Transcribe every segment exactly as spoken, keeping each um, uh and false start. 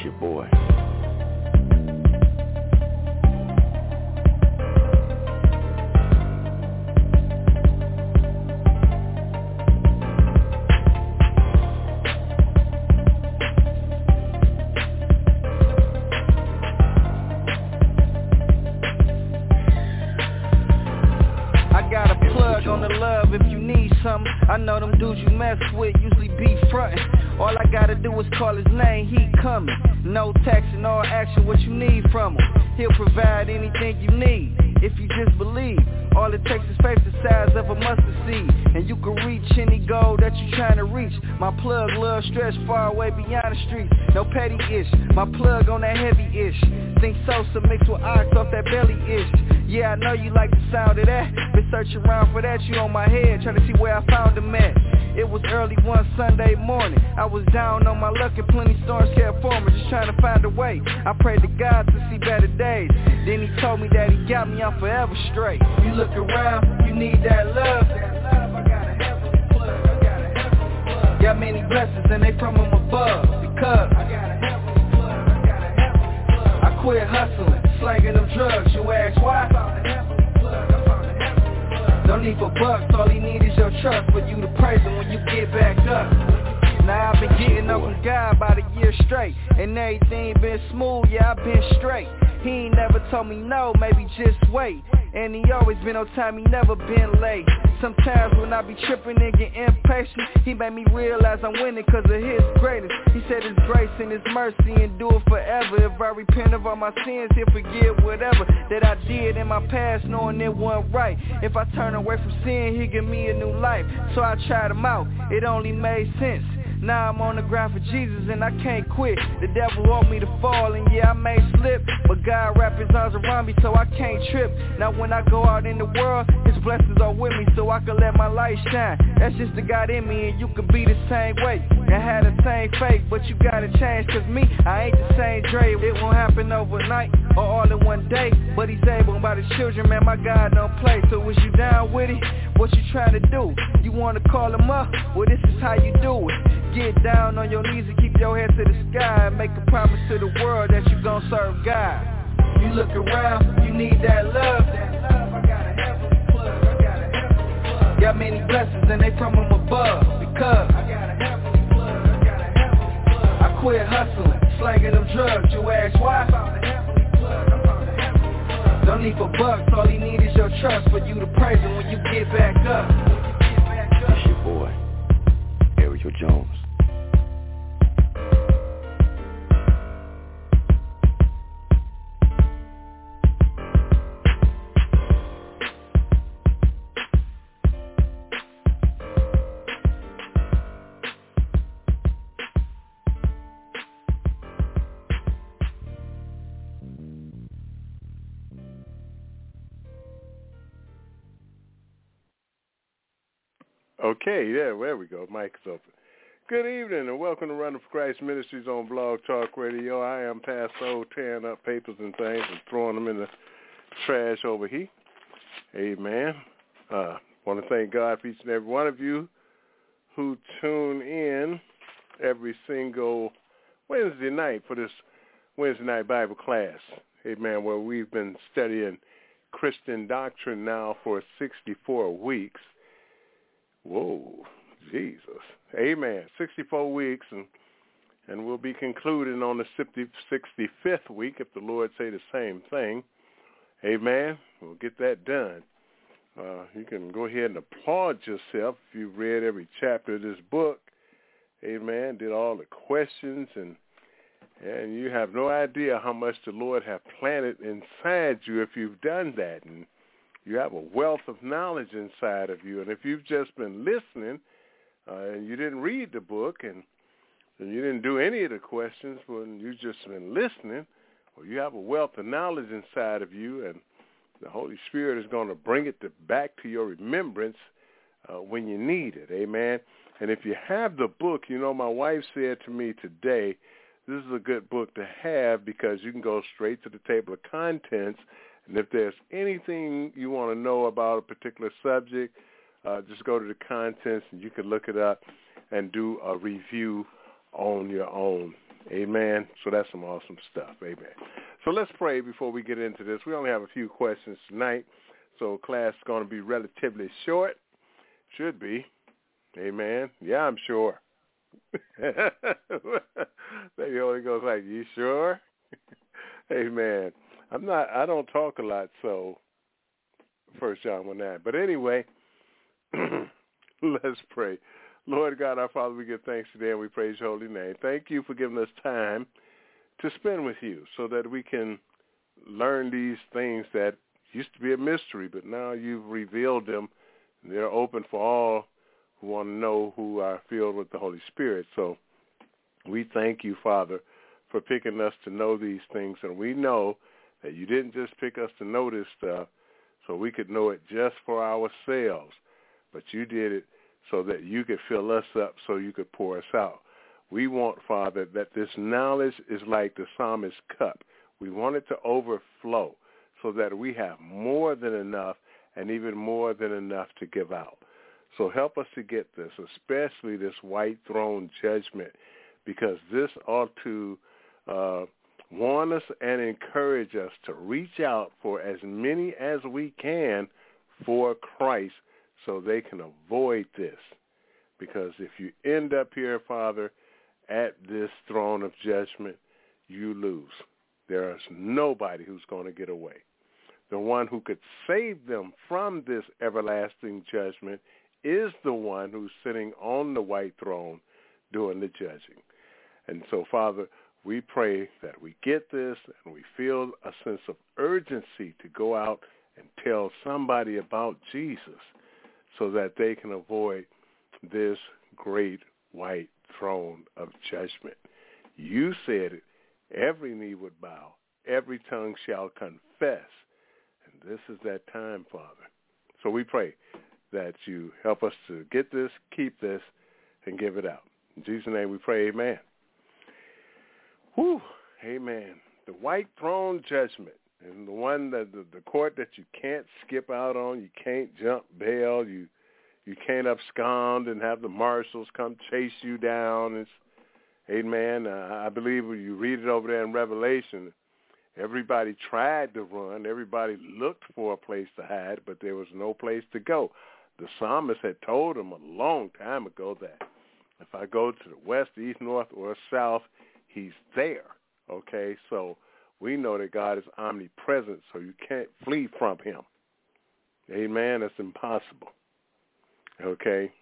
your boy. I know them dudes you mess with usually be frontin'. All I gotta do is call his name, he coming. No texting or action, what you need from him. He'll provide anything you need, if you just believe. All it takes is faith the size of a mustard seed, and you can reach any goal that you trying to reach. My plug, love stretch far away beyond the streets. No petty ish, my plug on that heavy ish. Think Sosa mixed with ox off that belly ish. Yeah, I know you like the sound of that. Been searching around for that, you on my head, trying to see where I found him at. It was early one Sunday morning. I was down on my luck and plenty storms kept forming, just trying to find a way. I prayed to God to see better days. Then he told me that he got me, I'm forever straight. You look around, you need that love. That love, I got a heavenly plug. I got a heavenly plug. Got many blessings and they from him above. Because I got a heavenly plug. I got a heavenly plug. I quit hustling, slanging them drugs. You ask why? I found a heavenly plug. I found a heavenly plug. No need for bucks, all he need is your trust for you to praise him when you get back up. Now I've been getting up from God about a year straight, and everything been smooth, yeah, I've been straight. He ain't never told me no, maybe just wait. And he always been on time, he never been late. Sometimes when I be tripping and get impatient, he made me realize I'm winning cause of his greatness. He said his grace and his mercy endure forever. If I repent of all my sins, he'll forgive whatever that I did in my past, knowing it wasn't right. If I turn away from sin, he'll give me a new life. So I tried him out, it only made sense. Now I'm on the ground for Jesus and I can't quit. The devil want me to fall and yeah I may slip, but God wrap his arms around me so I can't trip. Now when I go out in the world, his blessings are with me so I can let my light shine. That's just the God in me and you can be the same way and have the same faith, but you gotta change cause me, I ain't the same Dre. It won't happen overnight or all in one day, but he's able about his children, man, my God don't play. So is you down with it? What you trying to do? You wanna call him up? Well this is how you do it. Get down on your knees and keep your head to the sky and make a promise to the world that you gon' serve God. You look around, you need that love. That love, I got a heavenly plug. I got a heavenly plug. Got many blessings and they from him above. Because I got a heavenly plug. I got a heavenly plug. I quit hustling, slanging them drugs. You ask why? I found a heavenly plug. I found a heavenly plug. Don't need for bucks, all he need is your trust for you to praise him when you get back up. It's your boy, Ariel Jones. Okay, yeah, there we go. Mic's open. Good evening and welcome to Running for Christ Ministries on Blog Talk Radio. I am Pastor O, tearing up papers and things and throwing them in the trash over here. Amen. Uh, want to thank God for each and every one of you who tune in every single Wednesday night for this Wednesday night Bible class. Amen, where we've been studying Christian doctrine now for sixty-four weeks. Whoa, Jesus. Amen. sixty-four weeks, and and we'll be concluding on the sixty-fifth week if the Lord say the same thing. Amen. We'll get that done. Uh, you can go ahead and applaud yourself if you've read every chapter of this book. Amen. Did all the questions, and and you have no idea how much the Lord have planted inside you if you've done that. And you have a wealth of knowledge inside of you. And if you've just been listening uh, and you didn't read the book and, and you didn't do any of the questions, well, you've just been listening, well, you have a wealth of knowledge inside of you, and the Holy Spirit is going to bring it to, back to your remembrance uh, when you need it. Amen. And if you have the book, you know, my wife said to me today, this is a good book to have because you can go straight to the table of contents. And if there's anything you want to know about a particular subject, uh, just go to the contents and you can look it up and do a review on your own. Amen. So that's some awesome stuff. Amen. So let's pray before we get into this. We only have a few questions tonight, so class is going to be relatively short. Should be. Amen. Yeah, I'm sure. The Holy Ghost like, you sure? Amen. I'm not, I don't talk a lot, so First John one nine. But anyway, let's pray. Lord God, our Father, we give thanks today and we praise your holy name. Thank you for giving us time to spend with you so that we can learn these things that used to be a mystery, but now you've revealed them. And they're open for all who want to know, who are filled with the Holy Spirit. So we thank you, Father, for picking us to know these things. And we know that you didn't just pick us to know this stuff so we could know it just for ourselves, but you did it so that you could fill us up so you could pour us out. We want, Father, that this knowledge is like the psalmist's cup. We want it to overflow so that we have more than enough and even more than enough to give out. So help us to get this, especially this white throne judgment, because this ought to uh, warn us and encourage us to reach out for as many as we can for Christ so they can avoid this. Because if you end up here, Father, at this throne of judgment, you lose. There is nobody who's going to get away. The one who could save them from this everlasting judgment is the one who's sitting on the white throne doing the judging. And so, Father, we pray that we get this and we feel a sense of urgency to go out and tell somebody about Jesus so that they can avoid this great white throne of judgment. You said it. Every knee would bow. Every tongue shall confess. And this is that time, Father. So we pray that you help us to get this, keep this, and give it out. In Jesus' name we pray, amen. Whew, amen. The white throne judgment, and the one that the, the court that you can't skip out on, you can't jump bail, you you can't abscond and have the marshals come chase you down. It's, amen. Uh, I believe when you read it over there in Revelation, everybody tried to run. Everybody looked for a place to hide, but there was no place to go. The psalmist had told him a long time ago that if I go to the west, east, north, or south, he's there. Okay, so we know that God is omnipresent, so you can't flee from him. Amen. That's impossible. Okay.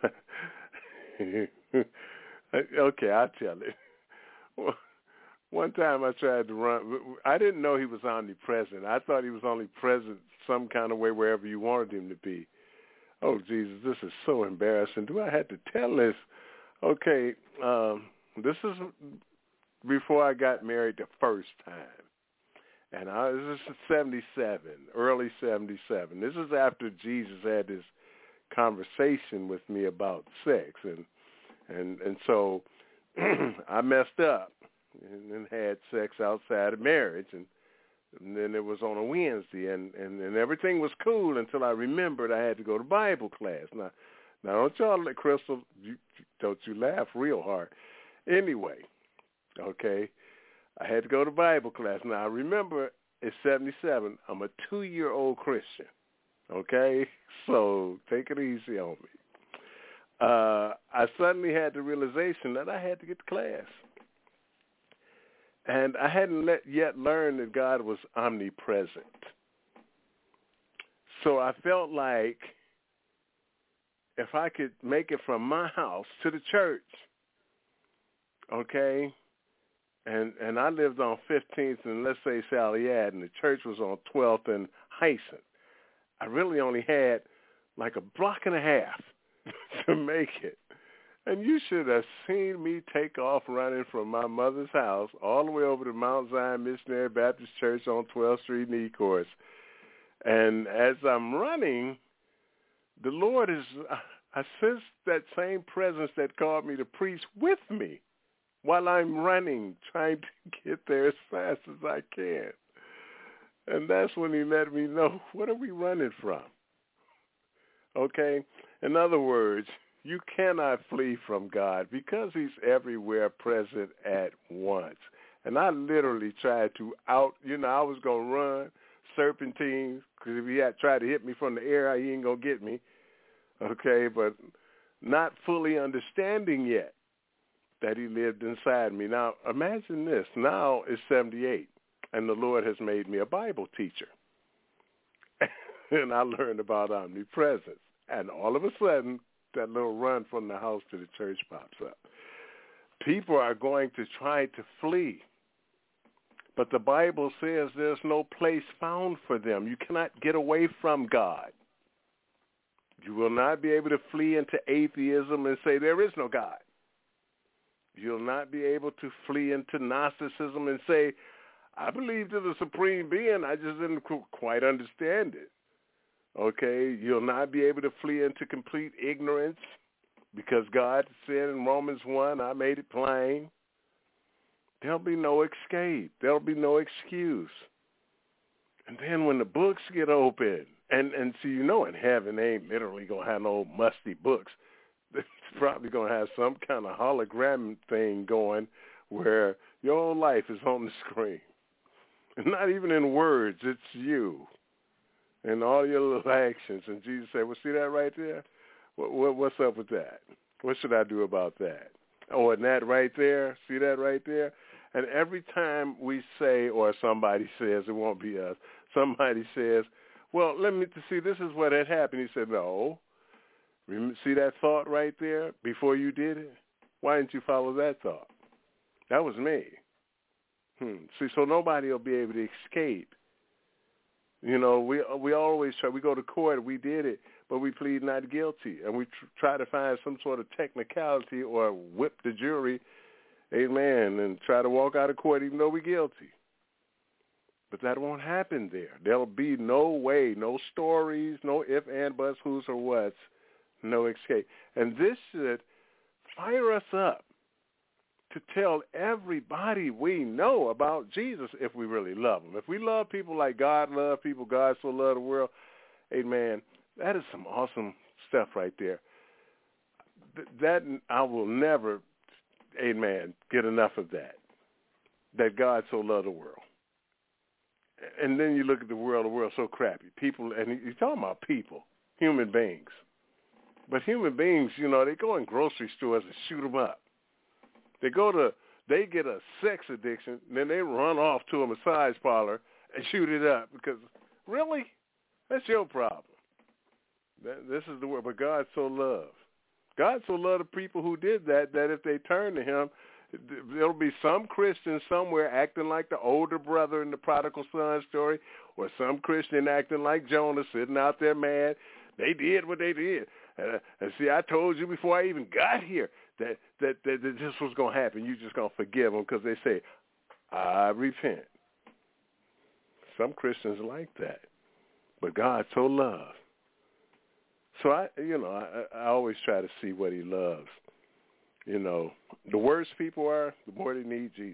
Okay, I'll tell it. One time I tried to run. I didn't know he was omnipresent. I thought he was only present some kind of way wherever you wanted him to be. Oh, Jesus, this is so embarrassing. Do I have to tell this? Okay, um, this is before I got married the first time. And I, this is seventy-seven, early seventy-seven. This is after Jesus had this conversation with me about sex. And and, and so I messed up and, and had sex outside of marriage. And, and then it was on a Wednesday. And, and, and everything was cool until I remembered I had to go to Bible class. Now, now don't y'all let Crystal, you, don't you laugh real hard. Anyway, okay, I had to go to Bible class. Now, I remember it's seventy-seven. I'm a two-year-old Christian, okay? So take it easy on me. Uh, I suddenly had the realization that I had to get to class. And I hadn't let, yet learned that God was omnipresent. So I felt like if I could make it from my house to the church, okay, and and I lived on fifteenth and let's say Saliad, and the church was on twelfth and Hyson. I really only had like a block and a half to make it. And you should have seen me take off running from my mother's house all the way over to Mount Zion Missionary Baptist Church on twelfth Street in Ecorse. And as I'm running, the Lord is, I sense that same presence that called me to preach with me while I'm running, trying to get there as fast as I can. And that's when he let me know, what are we running from? Okay? In other words, You cannot flee from God because he's everywhere present at once. And I literally tried to out, you know, I was going to run serpentines because if he had tried to hit me from the air, he ain't going to get me. Okay, but not fully understanding yet that he lived inside me. Now, imagine this. Now it's seventy-eight, and the Lord has made me a Bible teacher. And I learned about omnipresence. And all of a sudden, that little run from the house to the church pops up. People are going to try to flee. But the Bible says there's no place found for them. You cannot get away from God. You will not be able to flee into atheism and say there is no God. You'll not be able to flee into Gnosticism and say, I believe in the supreme being, I just didn't quite understand it. Okay, you'll not be able to flee into complete ignorance because God said in Romans one, I made it plain. There'll be no escape. There'll be no excuse. And then when the books get open, and, and so you know in heaven they ain't literally going to have no musty books. It's probably going to have some kind of hologram thing going where your whole life is on the screen. And not even in words, it's you. And all your little actions. And Jesus said, well, see that right there? What, what, what's up with that? What should I do about that? Oh, and that right there? See that right there? And every time we say, or somebody says, it won't be us, somebody says, well, let me see, this is what had happened. He said, no. See that thought right there before you did it? Why didn't you follow that thought? That was me. Hmm. See, so nobody will be able to escape. You know, we we always try, we go to court, we did it, but we plead not guilty. And we tr- try to find some sort of technicality or whip the jury, amen, and try to walk out of court even though we're guilty. But that won't happen there. There'll be no way, no stories, no if, and, buts, who's, or whats, no escape. And this should fire us up to tell everybody we know about Jesus if we really love him. If we love people like God loved people, God so loved the world, amen, that is some awesome stuff right there. That I will never, amen, get enough of that, that God so loved the world. And then you look at the world, the world's so crappy. People, and you're talking about people, human beings. But human beings, you know, they go in grocery stores and shoot them up. They go to, they get a sex addiction, and then they run off to a massage parlor and shoot it up because, really? That's your problem. That, this is the word, but God so loved. God so loved the people who did that, that if they turn to him, there'll be some Christian somewhere acting like the older brother in the prodigal son story, or some Christian acting like Jonah sitting out there mad. They did what they did. Uh, and see, I told you before I even got here that, that, that, that this was going to happen. You're just going to forgive them because they say, I repent. Some Christians like that. But God so loved. So, I, you know, I, I always try to see what he loves. You know, the worse people are, the more they need Jesus.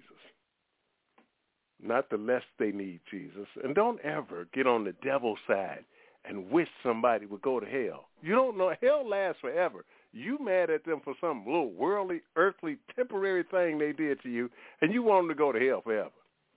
Not the less they need Jesus. And don't ever get on the devil's side and wish somebody would go to hell. You don't know. Hell lasts forever. You mad at them for some little worldly, earthly, temporary thing they did to you, and you want them to go to hell forever.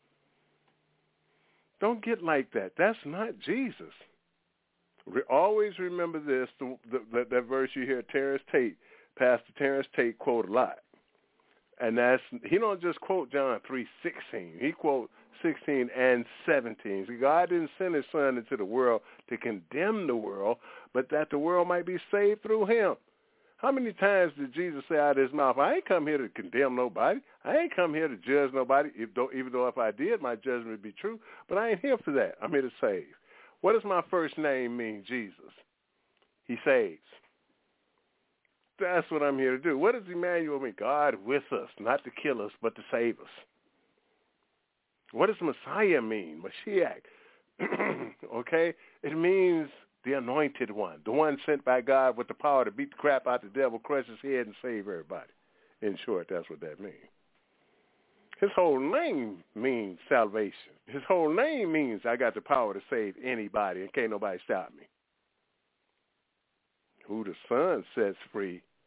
Don't get like that. That's not Jesus. Re- always remember this, the, the, that, that verse you hear Terrence Tate, Pastor Terrence Tate quote a lot. And that's, he don't just quote John three sixteen. He quote sixteen and seventeen. See, God didn't send his son into the world to condemn the world, but that the world might be saved through him. How many times did Jesus say out of his mouth, I ain't come here to condemn nobody. I ain't come here to judge nobody, if though, even though if I did, my judgment would be true. But I ain't here for that. I'm here to save. What does my first name mean, Jesus? He saves. That's what I'm here to do. What does Emmanuel mean? God with us, not to kill us, but to save us. What does Messiah mean? Mashiach. Okay? It means the anointed one, the one sent by God with the power to beat the crap out the devil, crush his head, and save everybody. In short, that's what that means. His whole name means salvation. His whole name means I got the power to save anybody, and can't nobody stop me. Who the Son sets free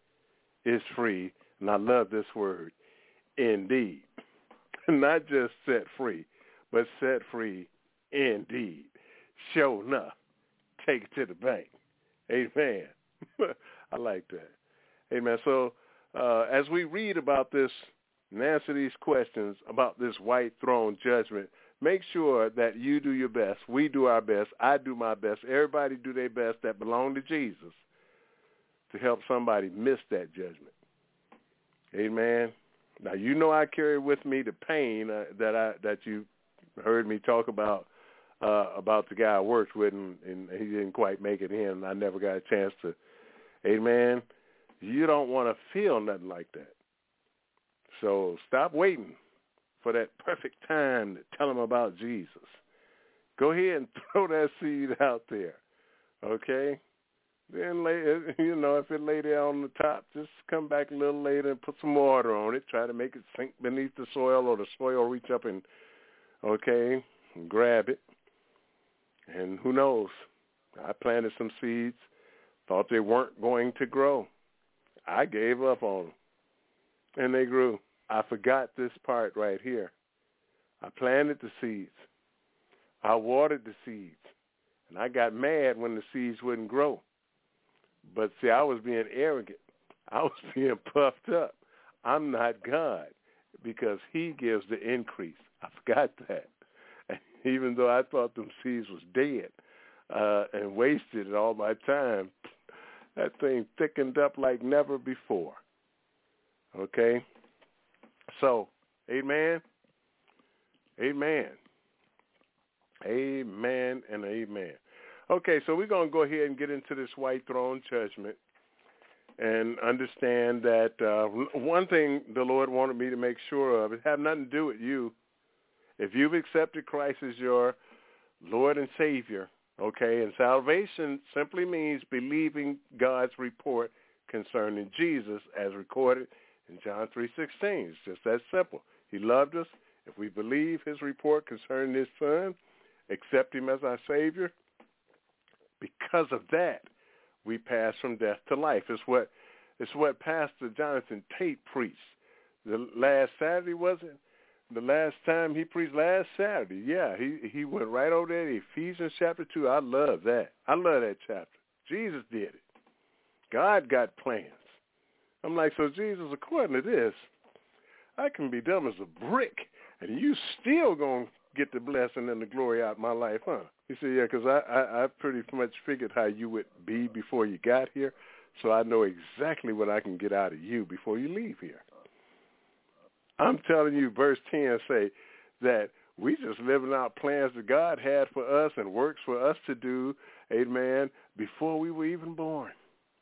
is free. And I love this word, indeed. Not just set free, but set free indeed. Sure enough, take it to the bank. Amen. I like that. Amen. So uh, as we read about this, and answer these questions about this white throne judgment, make sure that you do your best. We do our best. I do my best. Everybody do their best that belong to Jesus to help somebody miss that judgment. Amen. Now, you know I carry with me the pain uh, that I that you heard me talk about uh, about the guy I worked with, and, and he didn't quite make it in. I never got a chance to. Amen. You don't want to feel nothing like that. So stop waiting for that perfect time to tell them about Jesus. Go ahead and throw that seed out there, okay? Then, lay, you know, if it lay there on the top, just come back a little later and put some water on it. Try to make it sink beneath the soil, or the soil reach up and, okay, and grab it. And who knows? I planted some seeds, thought they weren't going to grow. I gave up on them, and they grew. I forgot this part right here. I planted the seeds. I watered the seeds. And I got mad when the seeds wouldn't grow. But see, I was being arrogant. I was being puffed up. I'm not God, because he gives the increase. I forgot that. And even though I thought them seeds was dead uh, and wasted all my time, that thing thickened up like never before. Okay? So, amen, amen, amen, and amen. Okay, so we're going to go ahead and get into this white throne judgment and understand that uh, one thing the Lord wanted me to make sure of, it had nothing to do with you. If you've accepted Christ as your Lord and Savior, okay, and salvation simply means believing God's report concerning Jesus as recorded in John three sixteen. It's just that simple. He loved us. If we believe his report concerning his son, accept him as our Savior, because of that, we pass from death to life. It's what it's what Pastor Jonathan Tate preached the last Saturday, wasn't it? The last time he preached last Saturday. Yeah, he, he went right over there to Ephesians chapter two. I love that. I love that chapter. Jesus did it. God got plans. I'm like, so Jesus, according to this, I can be dumb as a brick, and you still going to get the blessing and the glory out of my life, huh? He said, yeah, because I, I, I pretty much figured how you would be before you got here, so I know exactly what I can get out of you before you leave here. I'm telling you, verse ten say that we just living out plans that God had for us and works for us to do, amen, before we were even born.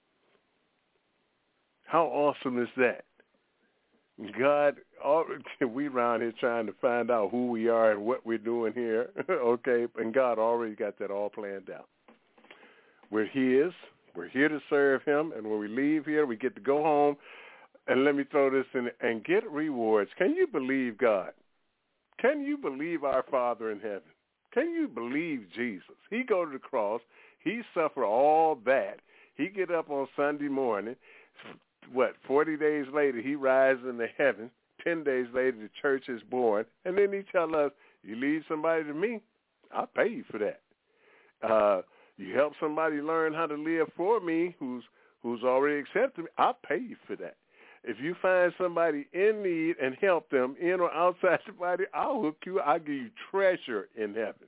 How awesome is that? God, all, we around here trying to find out who we are and what we're doing here, okay, and God already got that all planned out. We're his. We're here to serve him, and when we leave here, we get to go home, and let me throw this in, and get rewards. Can you believe God? Can you believe our Father in heaven? Can you believe Jesus? He go to the cross. He suffer all that. He get up on Sunday morning. What, forty days later, he rises into heaven. Ten days later, the church is born. And then he tell us, you lead somebody to me, I'll pay you for that. Uh, you help somebody learn how to live for me who's who's already accepted me, I'll pay you for that. If you find somebody in need and help them in or outside the body, I'll hook you. I'll give you treasure in heaven.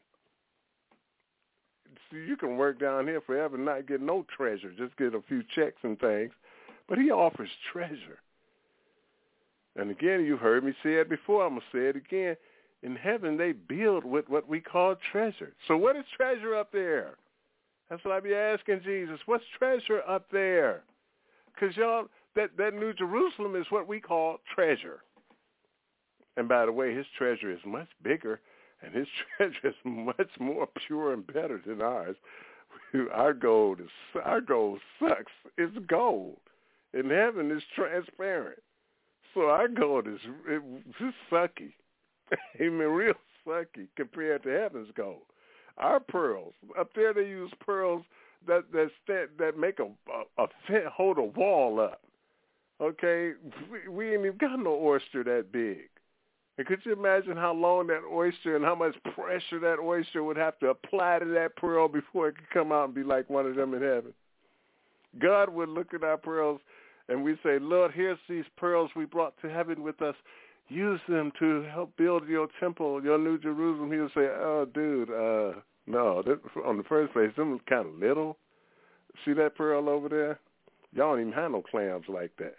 See, you can work down here forever and not get no treasure, just get a few checks and things. But he offers treasure. And again, you've heard me say it before. I'm going to say it again. In heaven, they build with what we call treasure. So what is treasure up there? That's what I be asking Jesus. What's treasure up there? Because, y'all, that, that New Jerusalem is what we call treasure. And by the way, his treasure is much bigger, and his treasure is much more pure and better than ours. Our gold is our gold sucks. It's gold. In heaven, it's transparent. So our gold is it, it's sucky. I mean, real sucky compared to heaven's gold. Our pearls, up there they use pearls that that stand, that make a, a, a hold a wall up. Okay, we, we ain't even got no oyster that big. And could you imagine how long that oyster and how much pressure that oyster would have to apply to that pearl before it could come out and be like one of them in heaven? God would look at our pearls and we say, Lord, here's these pearls we brought to heaven with us. Use them to help build your temple, your New Jerusalem. He would say, oh, dude, uh, no, that, on the first place, them was kind of little. See that pearl over there? Y'all don't even have no clams like that.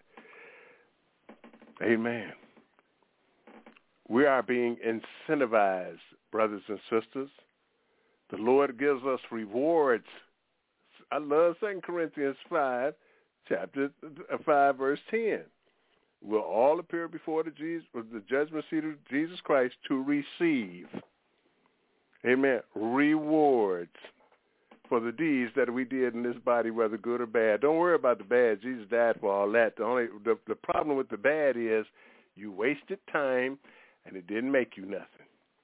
Amen. We are being incentivized, brothers and sisters. The Lord gives us rewards. I love Second Corinthians five, chapter five, verse ten. We'll all appear before the, Jesus, the judgment seat of Jesus Christ to receive, amen, rewards for the deeds that we did in this body, whether good or bad. Don't worry about the bad. Jesus died for all that. The only the, the problem with the bad is you wasted time and it didn't make you nothing.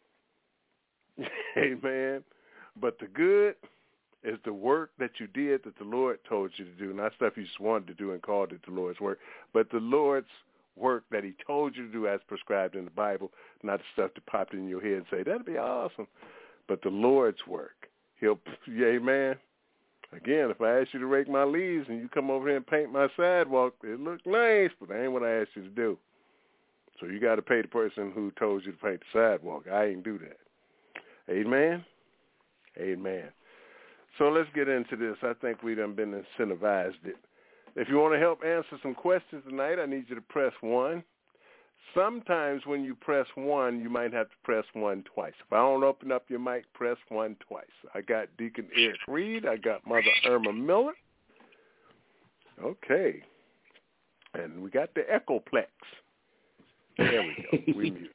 Amen. But the good is the work that you did that the Lord told you to do, not stuff you just wanted to do and called it the Lord's work, but the Lord's work that he told you to do as prescribed in the Bible, not the stuff that popped in your head and say, that'd be awesome. But the Lord's work. He'll, yeah, amen. Again, if I ask you to rake my leaves and you come over here and paint my sidewalk, it looks nice, but that ain't what I asked you to do. So you got to pay the person who told you to paint the sidewalk. I ain't do that. Amen? Amen. So let's get into this. I think we done been incentivized it. If you want to help answer some questions tonight, I need you to press one. Sometimes when you press one, you might have to press one twice. If I don't open up your mic, press one twice. I got Deacon Eric Reed. I got Mother Irma Miller. Okay. And we got the Echoplex. There we go. We mute.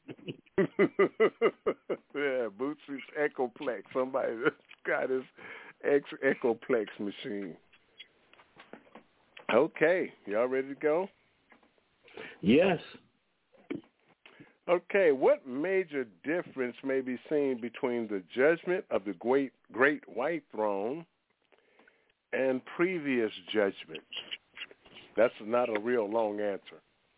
Yeah, Bootsy's Echoplex. Somebody got his Ex- Echoplex machine. Okay. Y'all ready to go? Yes. Okay, what major difference may be seen between the judgment of the great, great white throne and previous judgments? That's not a real long answer.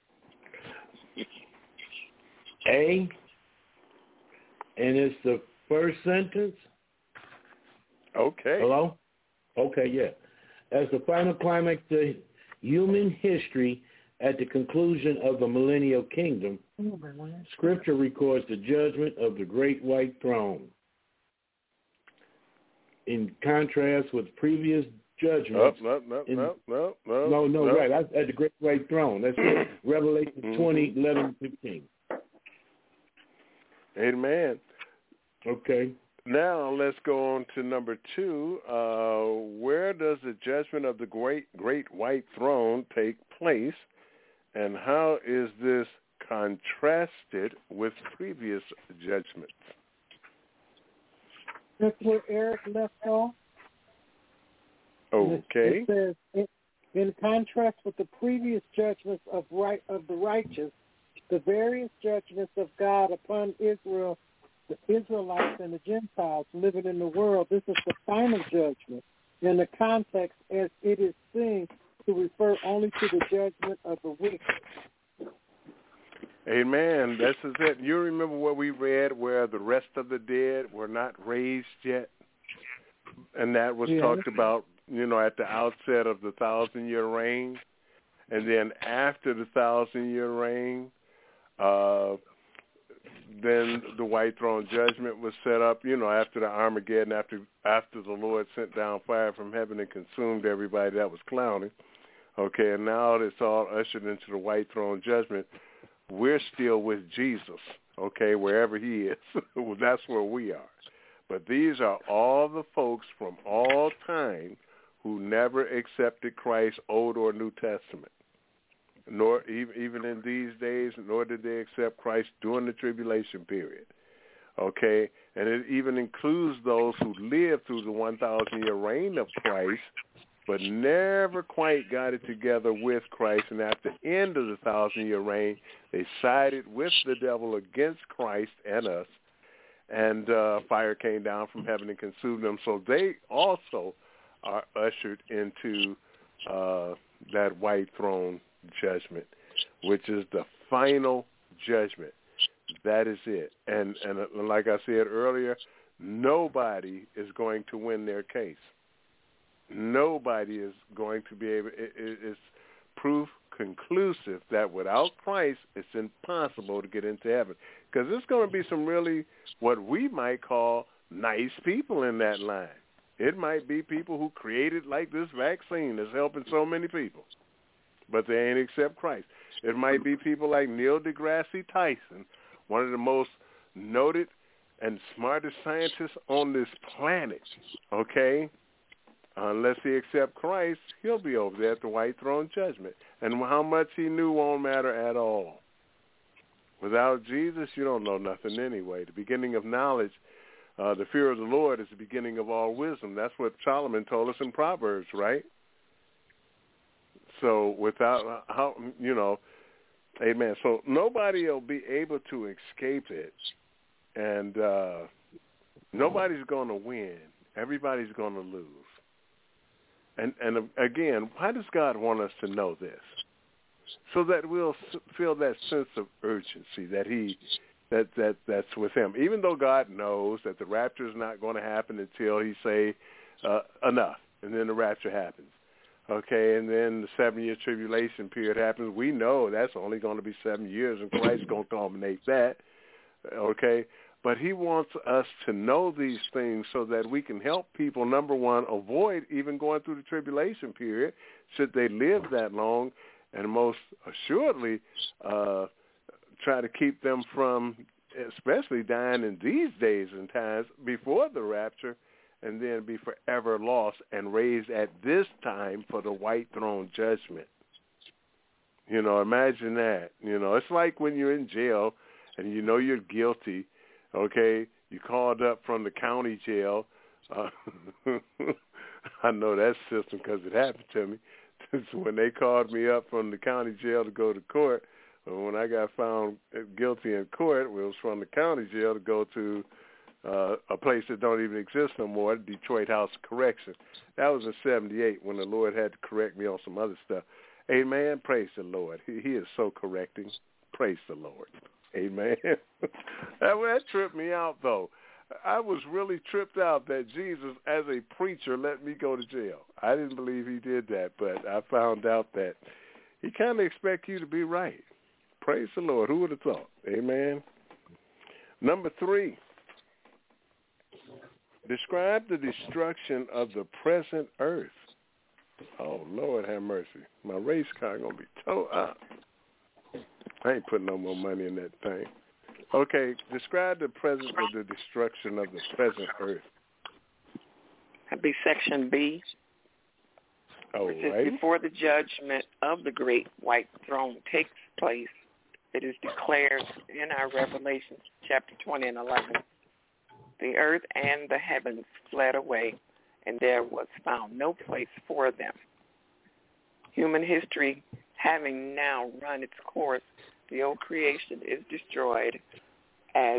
A, and it's the first sentence. Okay. Hello? Okay, yeah. As the final climax to human history at the conclusion of the millennial kingdom, Scripture records the judgment of the great white throne. In contrast with previous judgments. No, no, in, no, no, no, no, no, no. right. That's at the great white throne. That's it. Revelation mm-hmm. twenty, eleven, fifteen. Amen. Okay. Now let's go on to number two. Uh, where does the judgment of the great, great white throne take place, and how is this contrasted with previous judgments? That's where Eric left off. Okay. It, it says, in, in contrast with the previous judgments of right of the righteous, the various judgments of God upon Israel, the Israelites and the Gentiles living in the world, this is the final judgment in the context as it is seen to refer only to the judgment of the wicked. Amen. This is it. You remember what we read where the rest of the dead were not raised yet? And that was yeah. talked about, you know, at the outset of the thousand-year reign. And then after the thousand-year reign, uh, then the white throne judgment was set up, you know, after the Armageddon, after after the Lord sent down fire from heaven and consumed everybody that was clowning. Okay, and now it's all ushered into the white throne judgment. We're still with Jesus, okay, wherever he is. That's where we are. But these are all the folks from all time who never accepted Christ, Old or New Testament. Nor even in these days, nor did they accept Christ during the tribulation period. Okay, and it even includes those who lived through the one thousand year reign of Christ, but never quite got it together with Christ. And at the end of the thousand year reign, they sided with the devil against Christ and us, and uh, fire came down from heaven and consumed them. So they also are ushered into uh, that white throne judgment, which is the final judgment. That is it. And and like I said earlier, nobody is going to win their case. Nobody is going to be able, it, it, it's proof conclusive that without Christ, it's impossible to get into heaven. Because there's going to be some really, what we might call, nice people in that line. It might be people who created like this vaccine that's helping so many people, but they ain't accept Christ. It might be people like Neil deGrasse Tyson, one of the most noted and smartest scientists on this planet, okay? Unless he accept Christ, he'll be over there at the white throne judgment. And how much he knew won't matter at all. Without Jesus, you don't know nothing anyway. The beginning of knowledge, uh, the fear of the Lord is the beginning of all wisdom. That's what Solomon told us in Proverbs, right? So without, how you know, amen. So nobody will be able to escape it. And uh, nobody's going to win. Everybody's going to lose. And, and again, why does God want us to know this? So that we'll feel that sense of urgency that he, that, that that's with him. Even though God knows that the rapture is not going to happen until he say uh, enough, and then the rapture happens. Okay, and then the seven-year tribulation period happens. We know that's only going to be seven years, and Christ's going to culminate that. Okay, but he wants us to know these things so that we can help people, number one, avoid even going through the tribulation period, should they live that long, and most assuredly uh, try to keep them from especially dying in these days and times before the rapture, and then be forever lost and raised at this time for the white throne judgment. You know, imagine that. You know, it's like when you're in jail and you know you're guilty, okay, you called up from the county jail. Uh, I know that system because it happened to me. So when they called me up from the county jail to go to court, when I got found guilty in court, it was from the county jail to go to uh, a place that don't even exist no more, Detroit House of Correction. That was in seventy-eight when the Lord had to correct me on some other stuff. Amen. Praise the Lord. He, he is so correcting. Praise the Lord. Amen. that, that tripped me out, though. I was really tripped out that Jesus, as a preacher, let me go to jail. I didn't believe he did that, but I found out that he kind of expects you to be right. Praise the Lord. Who would have thought? Amen. Number three, describe the destruction of the present earth. Oh, Lord have mercy. My race car going to be towed up. I ain't putting no more money in that thing. Okay, describe the present of the destruction of the present earth. That'd be section B. All which right. is before the judgment of the great white throne takes place. It is declared in our Revelation chapter twenty and eleven. The earth and the heavens fled away, and there was found no place for them. Human history having now run its course, the old creation is destroyed as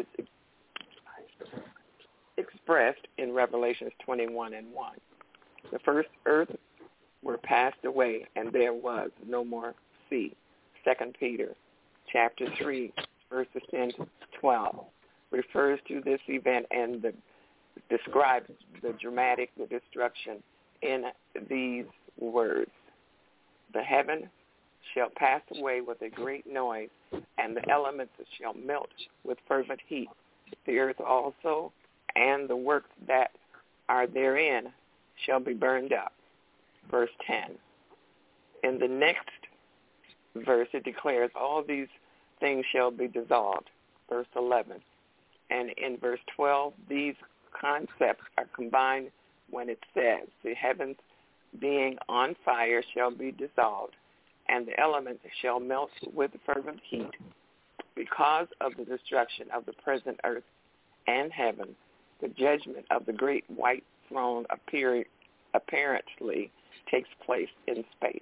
expressed in Revelations twenty-one and one. The first earth were passed away, and there was no more sea. Second Peter chapter three, verses ten to twelve, refers to this event and the, describes the dramatic the destruction in these words. The heaven shall pass away with a great noise, and the elements shall melt with fervent heat. The earth also and the works that are therein shall be burned up. Verse ten. In the next verse it declares all these things shall be dissolved. Verse eleven. And in verse twelve, these concepts are combined when it says, the heavens being on fire shall be dissolved, and the elements shall melt with fervent heat. Because of the destruction of the present earth and heaven, the judgment of the great white throne appear, apparently takes place in space.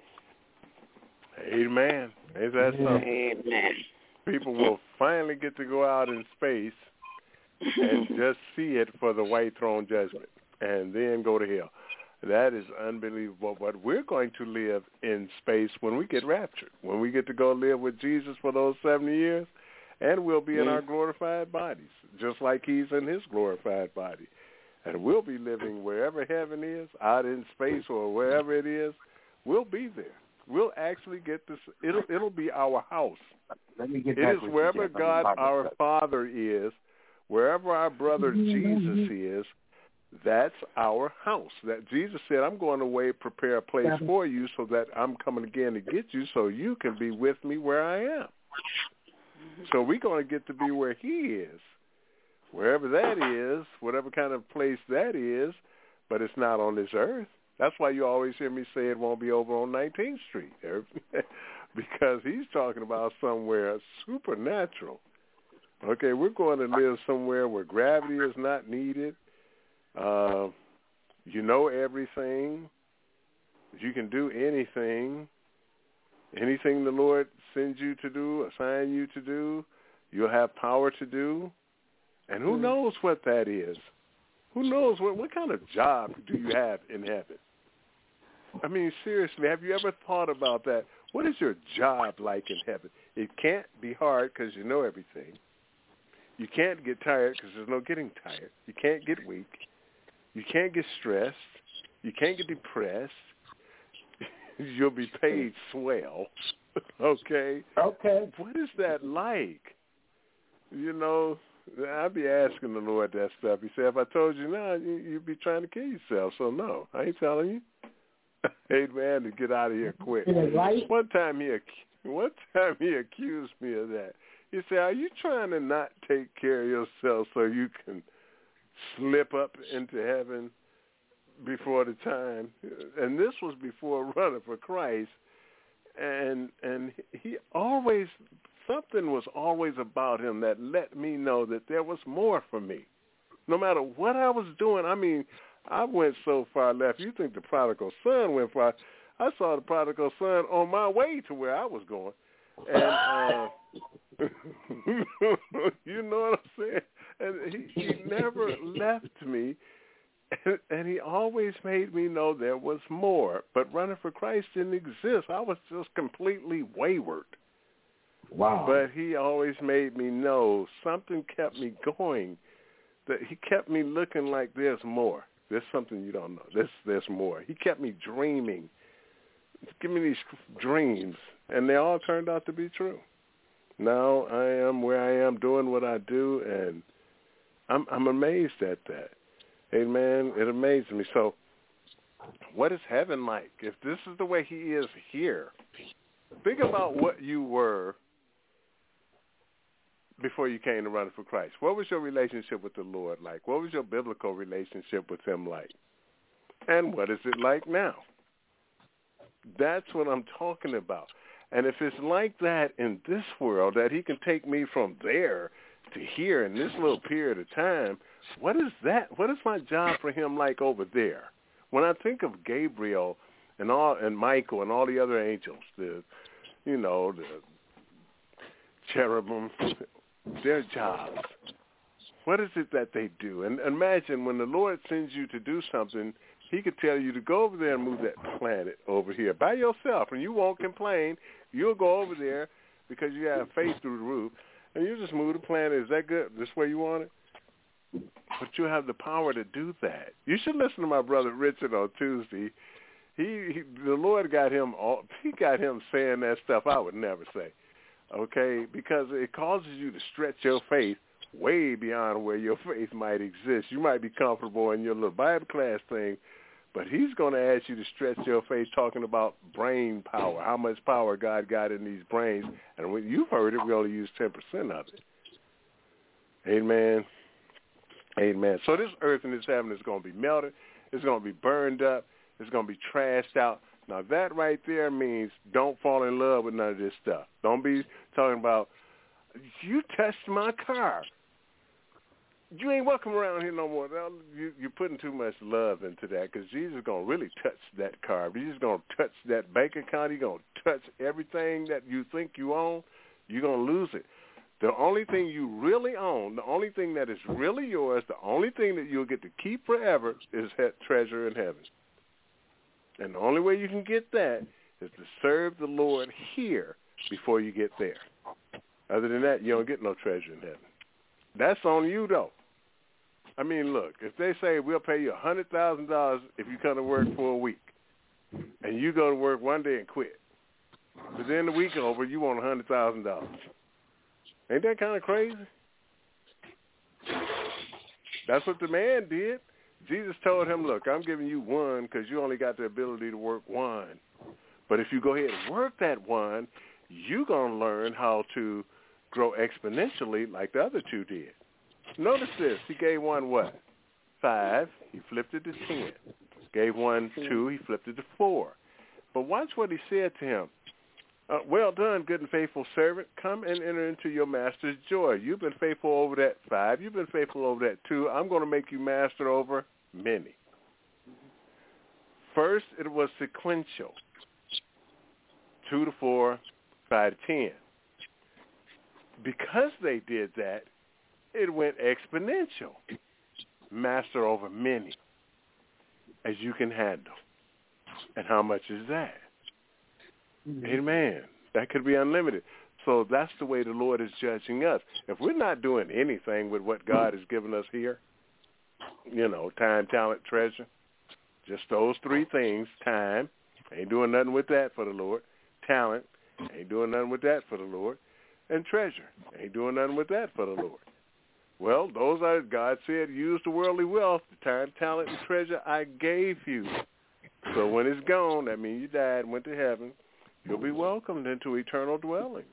Amen. Is that something? Amen. People will finally get to go out in space and just see it for the white throne judgment and then go to hell. That is unbelievable. But we're going to live in space when we get raptured, when we get to go live with Jesus for those seventy years, and we'll be in our glorified bodies, just like he's in his glorified body. And we'll be living wherever heaven is, out in space or wherever it is. We'll be there. We'll actually get this. It'll, it'll be our house. Let me get it back is with wherever you, Jeff. God, our Father, is, wherever our brother Jesus is, that's our house. That Jesus said, I'm going away, prepare a place for you so that I'm coming again to get you so you can be with me where I am. So we're going to get to be where he is, wherever that is, whatever kind of place that is, but it's not on this earth. That's why you always hear me say it won't be over on nineteenth Street, because he's talking about somewhere supernatural. Okay, we're going to live somewhere where gravity is not needed. Uh, you know everything. You can do anything. Anything the Lord sends you to do, assign you to do, you'll have power to do. And who knows what that is? Who knows what, what kind of job do you have in heaven? I mean, seriously, have you ever thought about that? What is your job like in heaven? It can't be hard because you know everything. You can't get tired because there's no getting tired. You can't get weak. You can't get stressed. You can't get depressed. You'll be paid swell. Okay? Okay. What is that like? You know, I'd be asking the Lord that stuff. He said, if I told you now, you'd be trying to kill yourself. So, no, I ain't telling you. Hey, man, to get out of here quick. Right? One time he one time he accused me of that. He said, are you trying to not take care of yourself so you can slip up into heaven before the time? And this was before running for Christ. And and he always, something was always about him that let me know that there was more for me. No matter what I was doing, I mean, I went so far left. You think the prodigal son went far. I saw the prodigal son on my way to where I was going. And uh, you know what I'm saying? And he, he never left me. And, and he always made me know there was more. But running for Christ didn't exist. I was just completely wayward. Wow. But he always made me know something kept me going. That he kept me looking like there's more. There's something you don't know. There's, there's more. He kept me dreaming. Give me these dreams. And they all turned out to be true. Now I am where I am doing what I do, and I'm, I'm amazed at that. Amen. It amazes me. So what is heaven like? If this is the way he is here, think about what you were before you came to running for Christ. What was your relationship with the Lord like? What was your biblical relationship with him like? And what is it like now? That's what I'm talking about. And if it's like that in this world, that he can take me from there to here in this little period of time, what is that? What is my job for him like over there? When I think of Gabriel and all and Michael and all the other angels, the you know, the cherubim, their jobs, what is it that they do? And imagine when the Lord sends you to do something, he could tell you to go over there and move that planet over here by yourself, and you won't complain. You'll go over there because you have faith through the roof, and you just move the planet. Is that good? This way you want it? But you have the power to do that. You should listen to my brother Richard on Tuesday. He, he the Lord got him all, he got him saying that stuff I would never say. Okay, because it causes you to stretch your faith way beyond where your faith might exist. You might be comfortable in your little Bible class thing, but he's going to ask you to stretch your faith talking about brain power, how much power God got in these brains. And when you've heard it, we only use ten percent of it. Amen. Amen. So this earth and this heaven is going to be melted. It's going to be burned up. It's going to be trashed out. Now, that right there means don't fall in love with none of this stuff. Don't be talking about, you touched my car. You ain't welcome around here no more. You, you're putting too much love into that, because Jesus is going to really touch that car. He's going to touch that bank account. He's going to touch everything that you think you own. You're going to lose it. The only thing you really own, the only thing that is really yours, the only thing that you'll get to keep forever is that treasure in heaven. And the only way you can get that is to serve the Lord here before you get there. Other than that, you don't get no treasure in heaven. That's on you, though. I mean, look, if they say we'll pay you one hundred thousand dollars if you come to work for a week, and you go to work one day and quit, but then the week over, you want one hundred thousand dollars. Ain't that kind of crazy? That's what the man did. Jesus told him, look, I'm giving you one because you only got the ability to work one. But if you go ahead and work that one, you're going to learn how to grow exponentially like the other two did. Notice this. He gave one what? Five. He flipped it to ten. Gave one two. He flipped it to four. But watch what he said to him. Uh, well done, good and faithful servant. Come and enter into your master's joy. You've been faithful over that five. You've been faithful over that two. I'm going to make you master over many. First, it was sequential. Two to four, five to ten. Because they did that, it went exponential. Master over many as you can handle. And how much is that? Mm-hmm. Amen. That could be unlimited. So that's the way the Lord is judging us. If we're not doing anything with what God has given us here, you know, time, talent, treasure, just those three things, time, ain't doing nothing with that for the Lord. Talent, ain't doing nothing with that for the Lord. And treasure, ain't doing nothing with that for the Lord. Well, those are, God said, use the worldly wealth, the time, talent, and treasure I gave you. So when it's gone, that means you died, went to heaven, you'll be welcomed into eternal dwellings.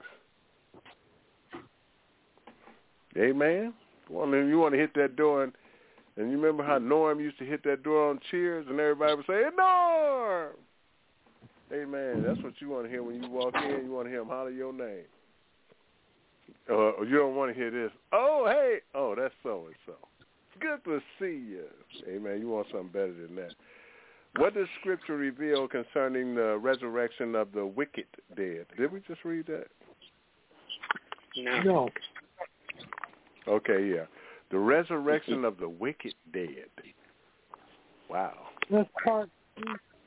Amen. Well, then you want to hit that door, and, and you remember how Norm used to hit that door on Cheers, and everybody would say, hey, Norm! Amen. That's what you want to hear when you walk in. You want to hear him holler your name. Uh, you don't want to hear this. Oh, hey. Oh, that's so-and-so. Good to see you. Amen. You want something better than that. What does Scripture reveal concerning the resurrection of the wicked dead? Did we just read that? No. Okay, yeah. The resurrection of the wicked dead. Wow. That's part C.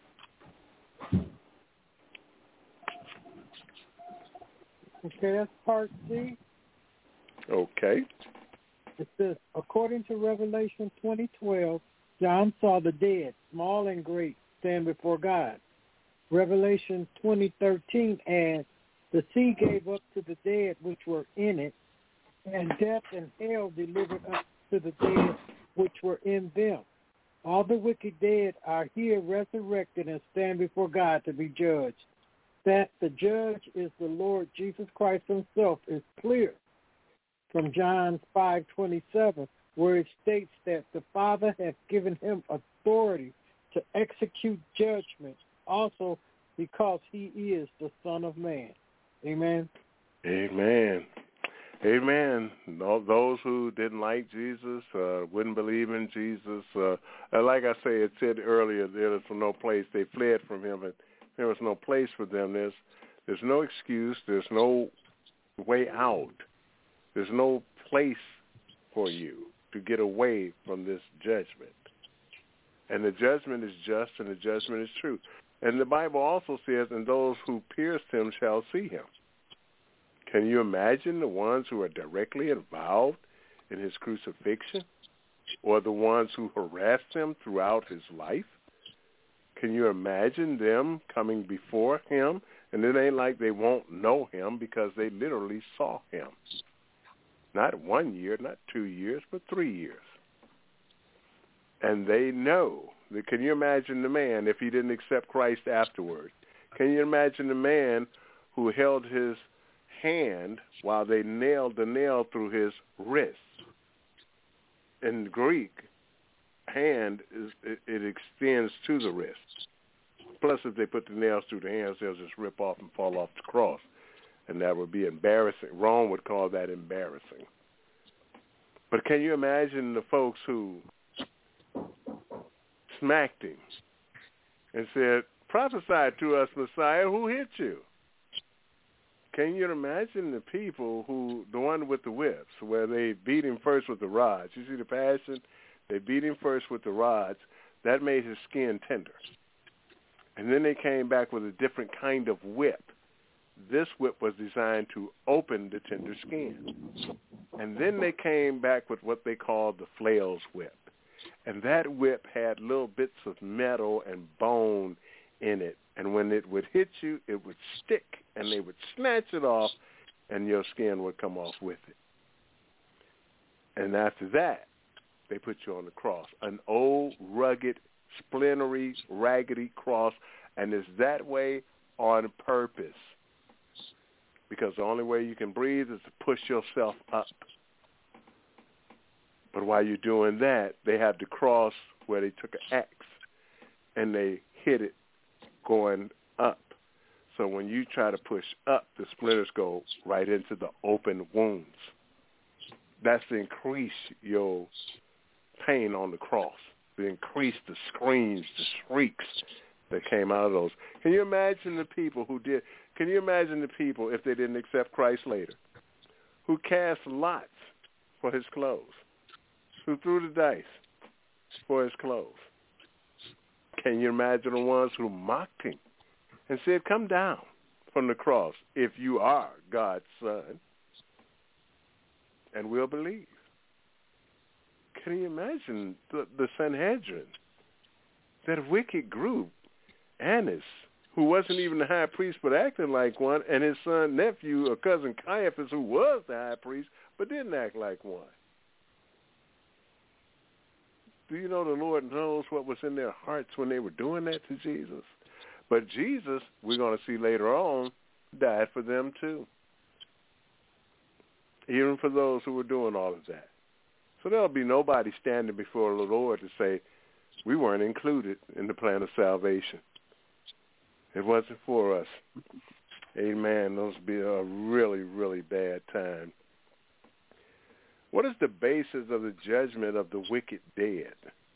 Okay, that's part C. Okay. It says, according to Revelation twenty twelve, John saw the dead, small and great, stand before God. Revelation twenty thirteen adds, the sea gave up to the dead which were in it, and death and hell delivered up to the dead which were in them. All the wicked dead are here resurrected and stand before God to be judged. That the judge is the Lord Jesus Christ himself is clear from John five twenty-seven, where it states that the Father has given him authority to execute judgment, also because he is the Son of Man. Amen. Amen. Amen. All those who didn't like Jesus, uh, wouldn't believe in Jesus, uh, like I say, it said earlier, there was no place. They fled from him, and there was no place for them. There's, there's no excuse. There's no way out. There's no place for you to get away from this judgment. And the judgment is just, and the judgment is true. And the Bible also says, and those who pierced him shall see him. Can you imagine the ones who are directly involved in his crucifixion, or the ones who harassed him throughout his life? Can you imagine them coming before him? And it ain't like they won't know him because they literally saw him. Not one year, not two years, but three years. And they know. Can you imagine the man if he didn't accept Christ afterwards? Can you imagine the man who held his hand while they nailed the nail through his wrist? In Greek, hand, is it, it extends to the wrist. Plus, if they put the nails through the hands, they'll just rip off and fall off the cross. And that would be embarrassing. Rome would call that embarrassing. But can you imagine the folks who smacked him and said, prophesy to us, Messiah, who hit you? Can you imagine the people who, the one with the whips, where they beat him first with the rods? You see the passion? They beat him first with the rods. That made his skin tender. And then they came back with a different kind of whip. This whip was designed to open the tender skin. And then they came back with what they called the flails whip. And that whip had little bits of metal and bone in it. And when it would hit you, it would stick, and they would snatch it off, and your skin would come off with it. And after that, they put you on the cross, an old, rugged, splintery, raggedy cross, and it's that way on purpose. Because the only way you can breathe is to push yourself up. But while you're doing that, they had the cross where they took an axe and they hit it going up. So when you try to push up, the splinters go right into the open wounds. That's to increase your pain on the cross, to increase the screams, the shrieks that came out of those. Can you imagine the people who did, can you imagine the people, if they didn't accept Christ later, who cast lots for his clothes, who threw the dice for his clothes? Can you imagine the ones who mocked him and said, come down from the cross if you are God's son, and we'll believe? Can you imagine the, the Sanhedrin, that wicked group, Annas, who wasn't even the high priest but acting like one, and his son, nephew, or cousin Caiaphas, who was the high priest but didn't act like one? Do you know the Lord knows what was in their hearts when they were doing that to Jesus? But Jesus, we're going to see later on, died for them too, even for those who were doing all of that. So there'll be nobody standing before the Lord to say, we weren't included in the plan of salvation. It wasn't for us. Amen. Those would be a really, really bad time. What is the basis of the judgment of the wicked dead?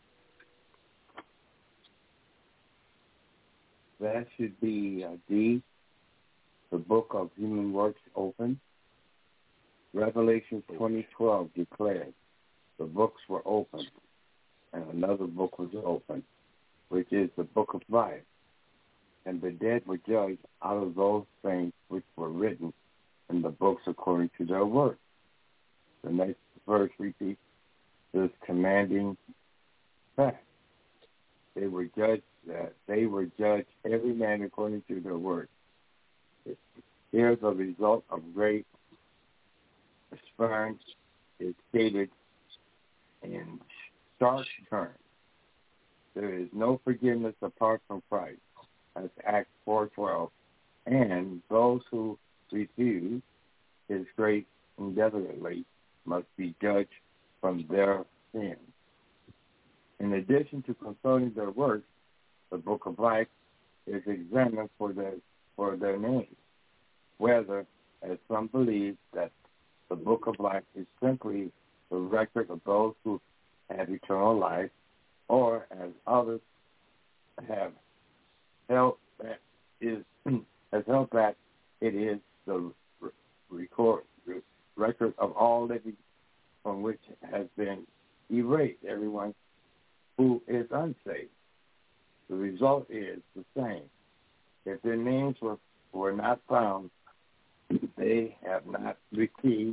That should be uh, D, the book of human works open. Revelation twenty twelve declares the books were opened, and another book was opened, which is the book of life. And the dead were judged out of those things which were written in the books according to their works. The next verse repeats this commanding fact. They were judged that they were judged every man according to their works. Here's a result of great experience is stated in stark terms. There is no forgiveness apart from Christ. That's Acts four twelve. And those who refuse his grace indefinitely must be judged from their sins. In addition to consulting their works, the book of life is examined for their for their names, whether, as some believe, that the book of life is simply the record of those who have eternal life, or as others have held that is has held that it is the record record of all living from which has been erased, everyone who is unsaved. The result is the same. If their names were, were not found, they have not received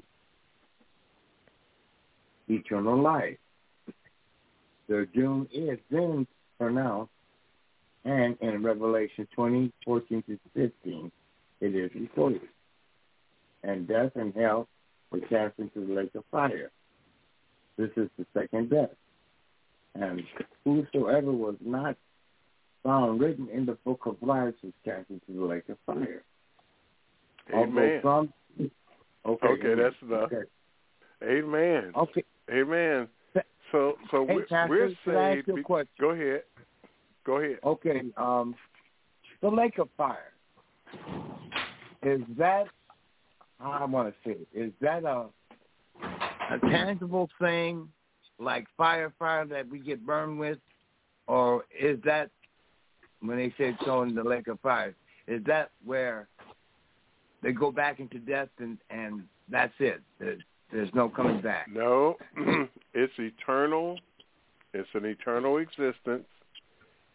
eternal life. Their doom is then pronounced, and in Revelation twenty, fourteen to fifteen, it is recorded. And death and hell were cast into the lake of fire. This is the second death. And whosoever was not found written in the book of life was cast into the lake of fire. Amen. Some, okay, okay amen. That's enough. Okay. Amen. Okay. Amen. So, so hey, we're, Pastor, we're can I ask saved. you a question? Go ahead. Go ahead. Okay. Um, the lake of fire, is that, how I want to say it, is that a, a tangible thing like fire, fire that we get burned with? Or is that, when they say thrown in the lake of fire, is that where they go back into death and, and that's it? There's, there's no coming back. No, it's eternal. It's an eternal existence.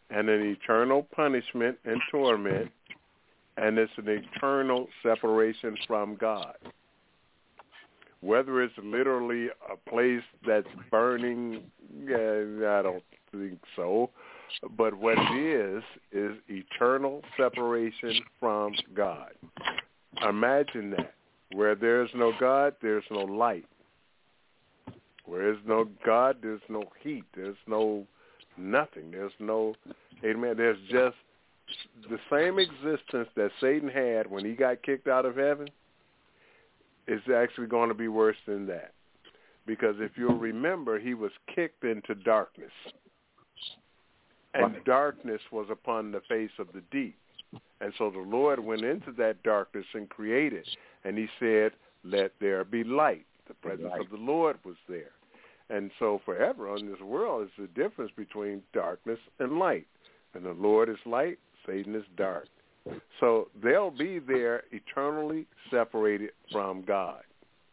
and an eternal punishment and torment, and it's an eternal separation from God. Whether it's literally a place that's burning, yeah, I don't think so. But what it is, is eternal separation from God. Imagine that. Where there's no God, there's no light. Where there's no God, there's no heat. There's no nothing. There's no, amen, there's just the same existence that Satan had when he got kicked out of heaven is actually going to be worse than that. Because if you'll remember, he was kicked into darkness. And right. Darkness was upon the face of the deep. And so the Lord went into that darkness and created. And he said, let there be light. The presence light. of the Lord was there. And so forever on this world is the difference between darkness and light. And the Lord is light, Satan is dark. So they'll be there eternally separated from God.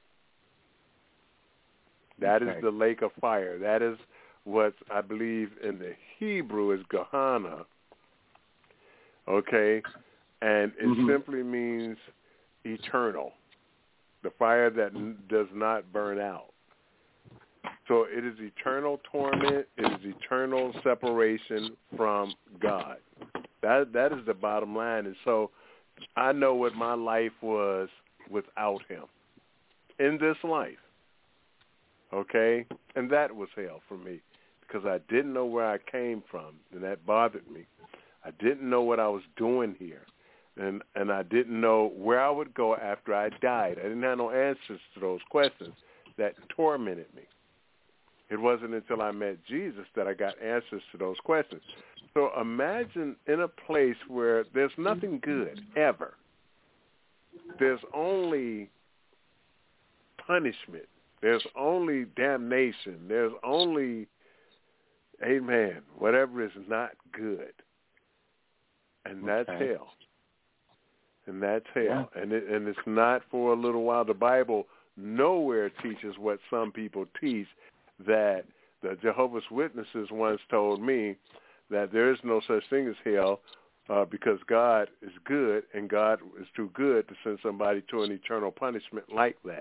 That okay. is the lake of fire. That is what I believe in the Hebrew is Gehenna. Okay? And it mm-hmm. simply means eternal. The fire that n- does not burn out. So it is eternal torment. It is eternal separation from God. That that is the bottom line. And so I know what my life was without him in this life. Okay? And that was hell for me because I didn't know where I came from, and that bothered me. I didn't know what I was doing here, and and I didn't know where I would go after I died. I didn't have no answers to those questions that tormented me. It wasn't until I met Jesus that I got answers to those questions. So imagine in a place where there's nothing good ever. There's only punishment. There's only damnation. There's only, amen, whatever is not good. And that's okay. hell. And that's hell. Yeah. And it, and it's not for a little while. The Bible nowhere teaches what some people teach, that the Jehovah's Witnesses once told me that there is no such thing as hell uh, because God is good and God is too good to send somebody to an eternal punishment like that.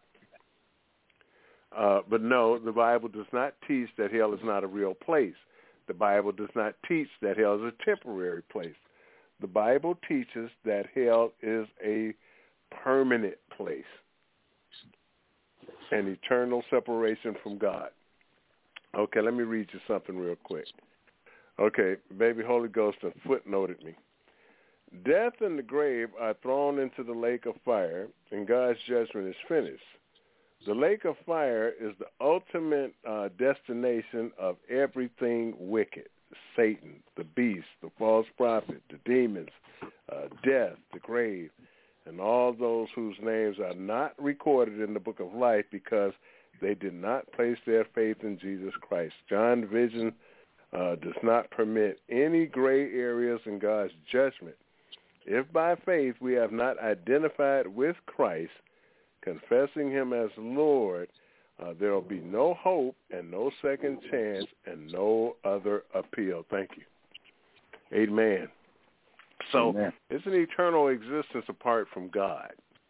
Uh, but no, the Bible does not teach that hell is not a real place. The Bible does not teach that hell is a temporary place. The Bible teaches that hell is a permanent place. An eternal separation from God. Okay, let me read you something real quick. Okay, baby Holy Ghost have footnoted me. Death and the grave are thrown into the lake of fire, and God's judgment is finished. The lake of fire is the ultimate uh, destination of everything wicked. Satan, the beast, the false prophet, the demons, uh, death, the grave, and all those whose names are not recorded in the book of life because they did not place their faith in Jesus Christ. John's vision uh, does not permit any gray areas in God's judgment. If by faith we have not identified with Christ, confessing him as Lord, uh, there will be no hope and no second chance and no other appeal. Thank you. Amen. So Amen. It's an eternal existence apart from God.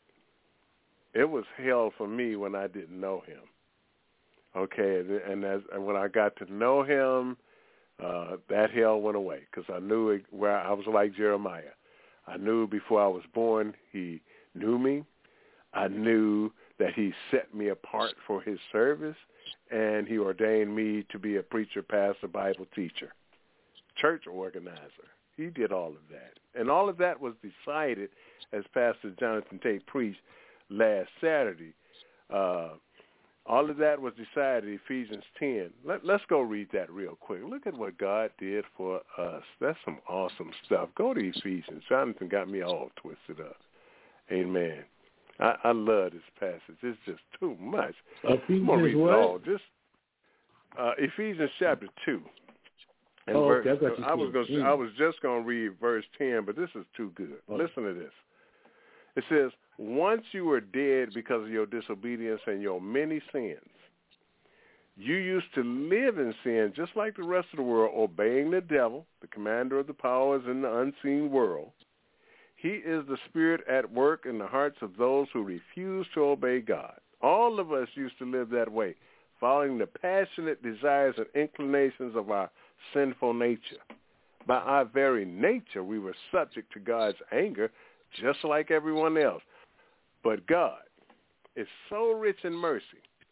It was hell for me when I didn't know him. Okay, and as and when I got to know him, uh, that hell went away because I knew it, where I was like Jeremiah. I knew before I was born he knew me. I knew that he set me apart for his service, and he ordained me to be a preacher, pastor, Bible teacher, church organizer. He did all of that. And all of that was decided, as Pastor Jonathan Tate preached last Saturday. Uh, all of that was decided in Ephesians ten. Let, let's go read that real quick. Look at what God did for us. That's some awesome stuff. Go to Ephesians. Jonathan got me all twisted up. Amen. I, I love this passage. It's just too much. Ephesians I'm read what? it all. Just uh, Ephesians chapter two. And oh, verse, okay. I, I was going. I was just going to read verse ten, but this is too good. Oh. Listen to this. It says, "Once you were dead because of your disobedience and your many sins, You used to live in sin just like the rest of the world, obeying the devil, the commander of the powers in the unseen world. He is the spirit at work in the hearts of those who refuse to obey God. All of us used to live that way, following the passionate desires and inclinations of our sinful nature. By our very nature, we were subject to God's anger just like everyone else. But God is so rich in mercy,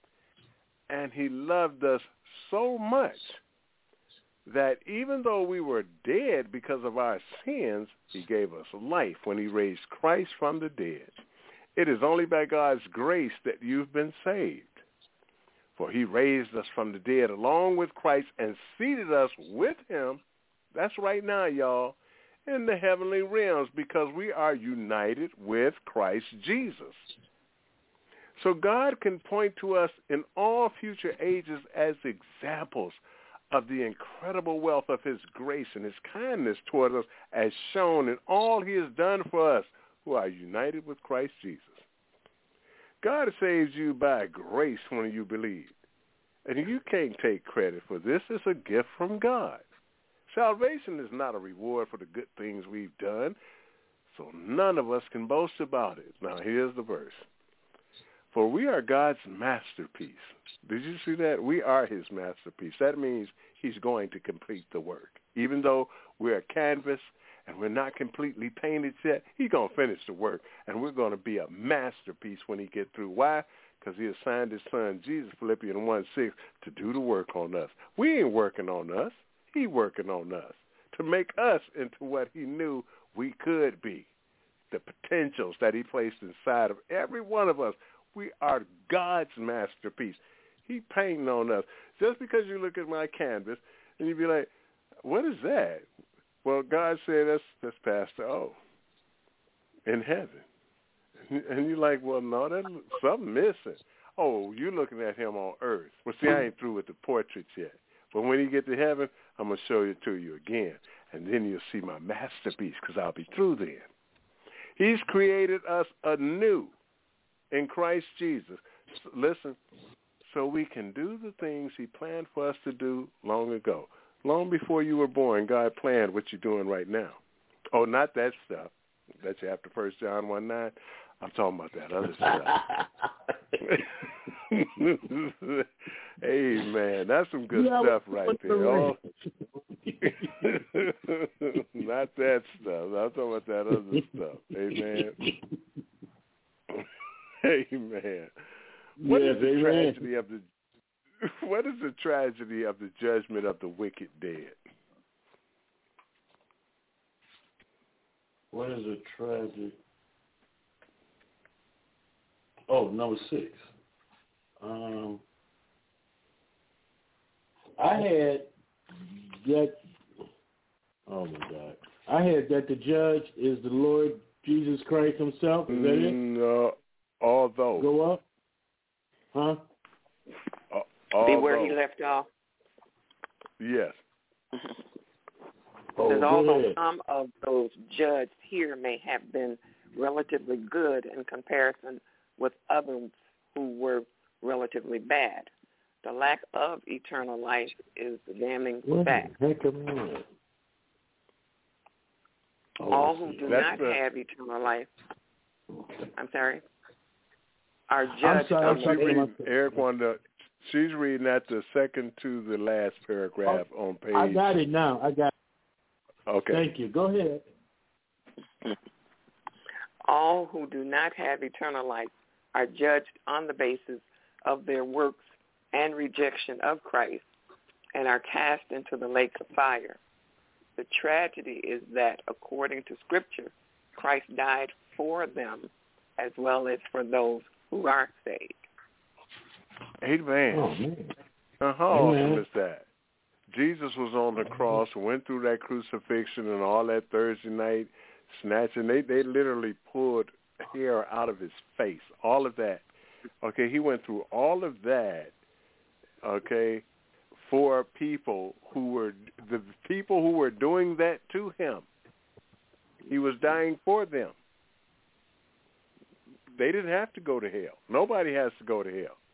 and he loved us so much that even though we were dead because of our sins, he gave us life when he raised Christ from the dead. It is only by God's grace that you've been saved. For he raised us from the dead along with Christ and seated us with him. That's right now, y'all, in the heavenly realms, because we are united with Christ Jesus. So God can point to us in all future ages as examples of the incredible wealth of his grace and his kindness toward us, as shown in all he has done for us who are united with Christ Jesus. God saves you by grace when you believe. And you can't take credit for this. It's a gift from God. Salvation is not a reward for the good things we've done, so none of us can boast about it. Now, here's the verse. For we are God's masterpiece. Did you see that? We are his masterpiece. That means he's going to complete the work. Even though we're a canvas and we're not completely painted yet, he's going to finish the work, and we're going to be a masterpiece when he gets through. Why? Because he assigned his son, Jesus, Philippians one six, to do the work on us. We ain't working on us. He's working on us to make us into what he knew we could be, the potentials that he placed inside of every one of us. We are God's masterpiece. He painting on us. Just because you look at my canvas and you be like, what is that? Well, God said that's, that's Pastor O in heaven. And you're like, well, no, there's something missing. Oh, you're looking at him on earth. Well, see, I ain't through with the portraits yet. But when you get to heaven, I'm going to show it to you again. And then you'll see my masterpiece, because I'll be through then. He's created us anew in Christ Jesus. Listen, so we can do the things he planned for us to do long ago. Long before you were born, God planned what you're doing right now. Oh, not that stuff. That's after First John one nine. I'm talking about that other stuff. Amen. That's some good yeah, stuff right there. Oh. Not that stuff. I'm talking about that other stuff. Amen. Amen. What yes, is the amen. tragedy of the what is the tragedy of the judgment of the wicked dead? What is a tragedy? Oh, number six. Um, I had that. Oh my God! I had that the judge is the Lord Jesus Christ Himself. Is that it? No, although go up, huh? Uh, Be where he left off. Yes. Oh, Because although ahead. some of those judged here may have been relatively good in comparison with others who were relatively bad, the lack of eternal life is the damning what fact. Heck of a oh, All who do not the... have eternal life, I'm sorry, are judged. I'm sorry, I'm reading, Eric wanted to, she's reading at the second to the last paragraph oh, on page. I got it now. I got it. Okay. Thank you. Go ahead. All who do not have eternal life are judged on the basis of their works and rejection of Christ and are cast into the lake of fire. The tragedy is that, according to Scripture, Christ died for them as well as for those who are saved. Amen. Oh, man. Uh, how awesome is that? Jesus was on the cross, went through that crucifixion and all that Thursday night snatching. They they literally pulled hair out of his face, all of that. Okay, he went through all of that, okay, for people who were, the people who were doing that to him. He was dying for them. They didn't have to go to hell. Nobody has to go to hell.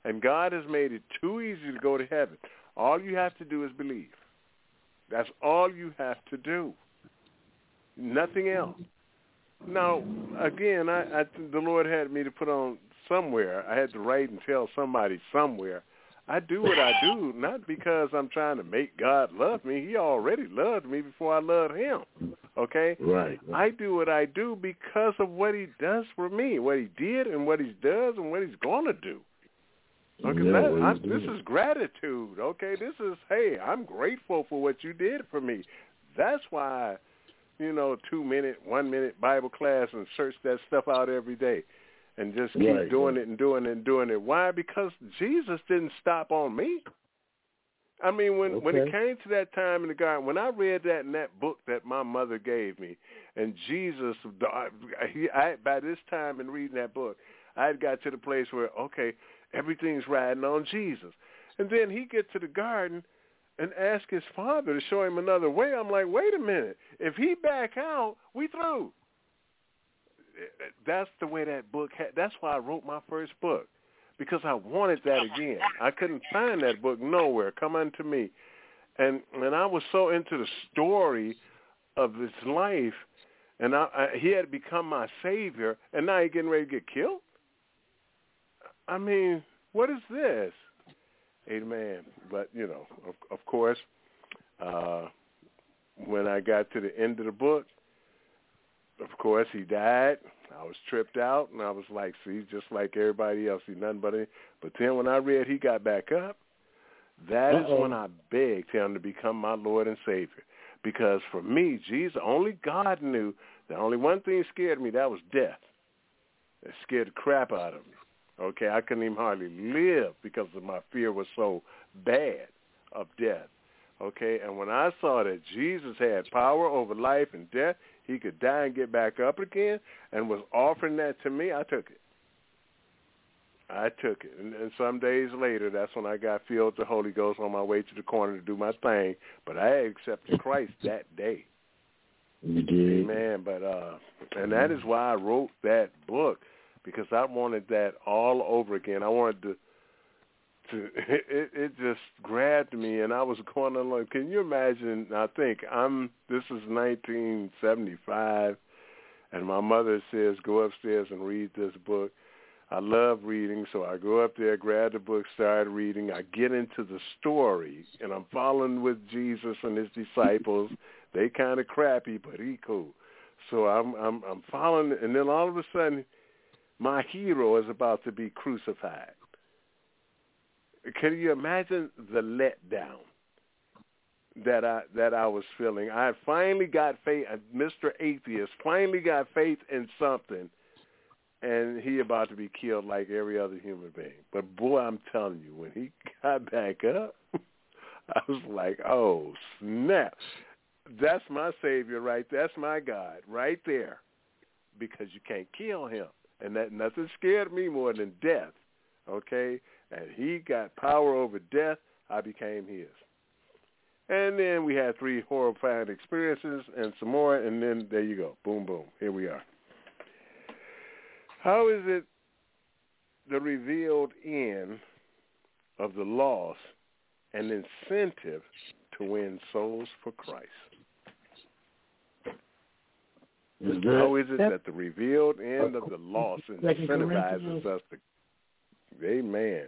And God has made it too easy to go to heaven. All you have to do is believe. That's all you have to do. Nothing else. Now, again, I, I the Lord had me to put on somewhere. I had to write and tell somebody somewhere. I do what I do, not because I'm trying to make God love me. He already loved me before I loved him, okay? Right. I do what I do because of what he does for me, what he did and what he does and what he's going to do. Okay, yeah, that, I, this is gratitude, okay? This is, hey, I'm grateful for what you did for me. That's why, you know, two-minute, one-minute Bible class and search that stuff out every day. And just keep right, doing right. it and doing it and doing it. Why? Because Jesus didn't stop on me. I mean, when, okay. when it came to that time in the garden, when I read that in that book that my mother gave me, and Jesus, he, I, by this time in reading that book, I had got to the place where, okay, everything's riding on Jesus. And then he gets to the garden and asks his father to show him another way. I'm like, wait a minute. If he back out, we through. That's the way that book had. That's why I wrote my first book, because I wanted that again. I couldn't find that book nowhere. Come unto me, and and I was so into the story of his life, and I, I, he had become my savior, and now he's getting ready to get killed. I mean, what is this? Amen. But you know, of, of course, uh, when I got to the end of the book. Of course, he died. I was tripped out, and I was like, see, just like everybody else, see, nothing but it. But then when I read he got back up, that Uh-oh. is when I begged him to become my Lord and Savior. Because for me, Jesus, only God knew the only one thing scared me, that was death. It scared the crap out of me. Okay, I couldn't even hardly live because of my fear was so bad of death. Okay, and when I saw that Jesus had power over life and death, he could die and get back up again, and was offering that to me, I took it. I took it. And, and some days later, that's when I got filled with the Holy Ghost on my way to the corner to do my thing. But I accepted Christ that day. You did. Amen. But, uh, and that is why I wrote that book, because I wanted that all over again. I wanted to, to it, it just grabbed me, and I was going along. Can you imagine? I think I'm, this is nineteen seventy-five, and my mother says, go upstairs and read this book. I love reading, so I go up there, grab the book, start reading. I get into the story, and I'm following with Jesus and his disciples. They kind of crappy, but he cool. So I'm, I'm, I'm following, and then all of a sudden, my hero is about to be crucified. Can you imagine the letdown that I that I was feeling? I finally got faith. Mister Atheist finally got faith in something, and he about to be killed like every other human being. But boy, I'm telling you, when he got back up, I was like, oh snap! That's my Savior, right? That's my God, right there, because you can't kill him, and that nothing scared me more than death. Okay. And he got power over death, I became his. And then we had three horrifying experiences and some more, and then there you go. Boom, boom. Here we are. How is it the revealed end of the loss an incentive to win souls for Christ? Is that, How is it that the revealed end of the loss incentivizes us to... Amen.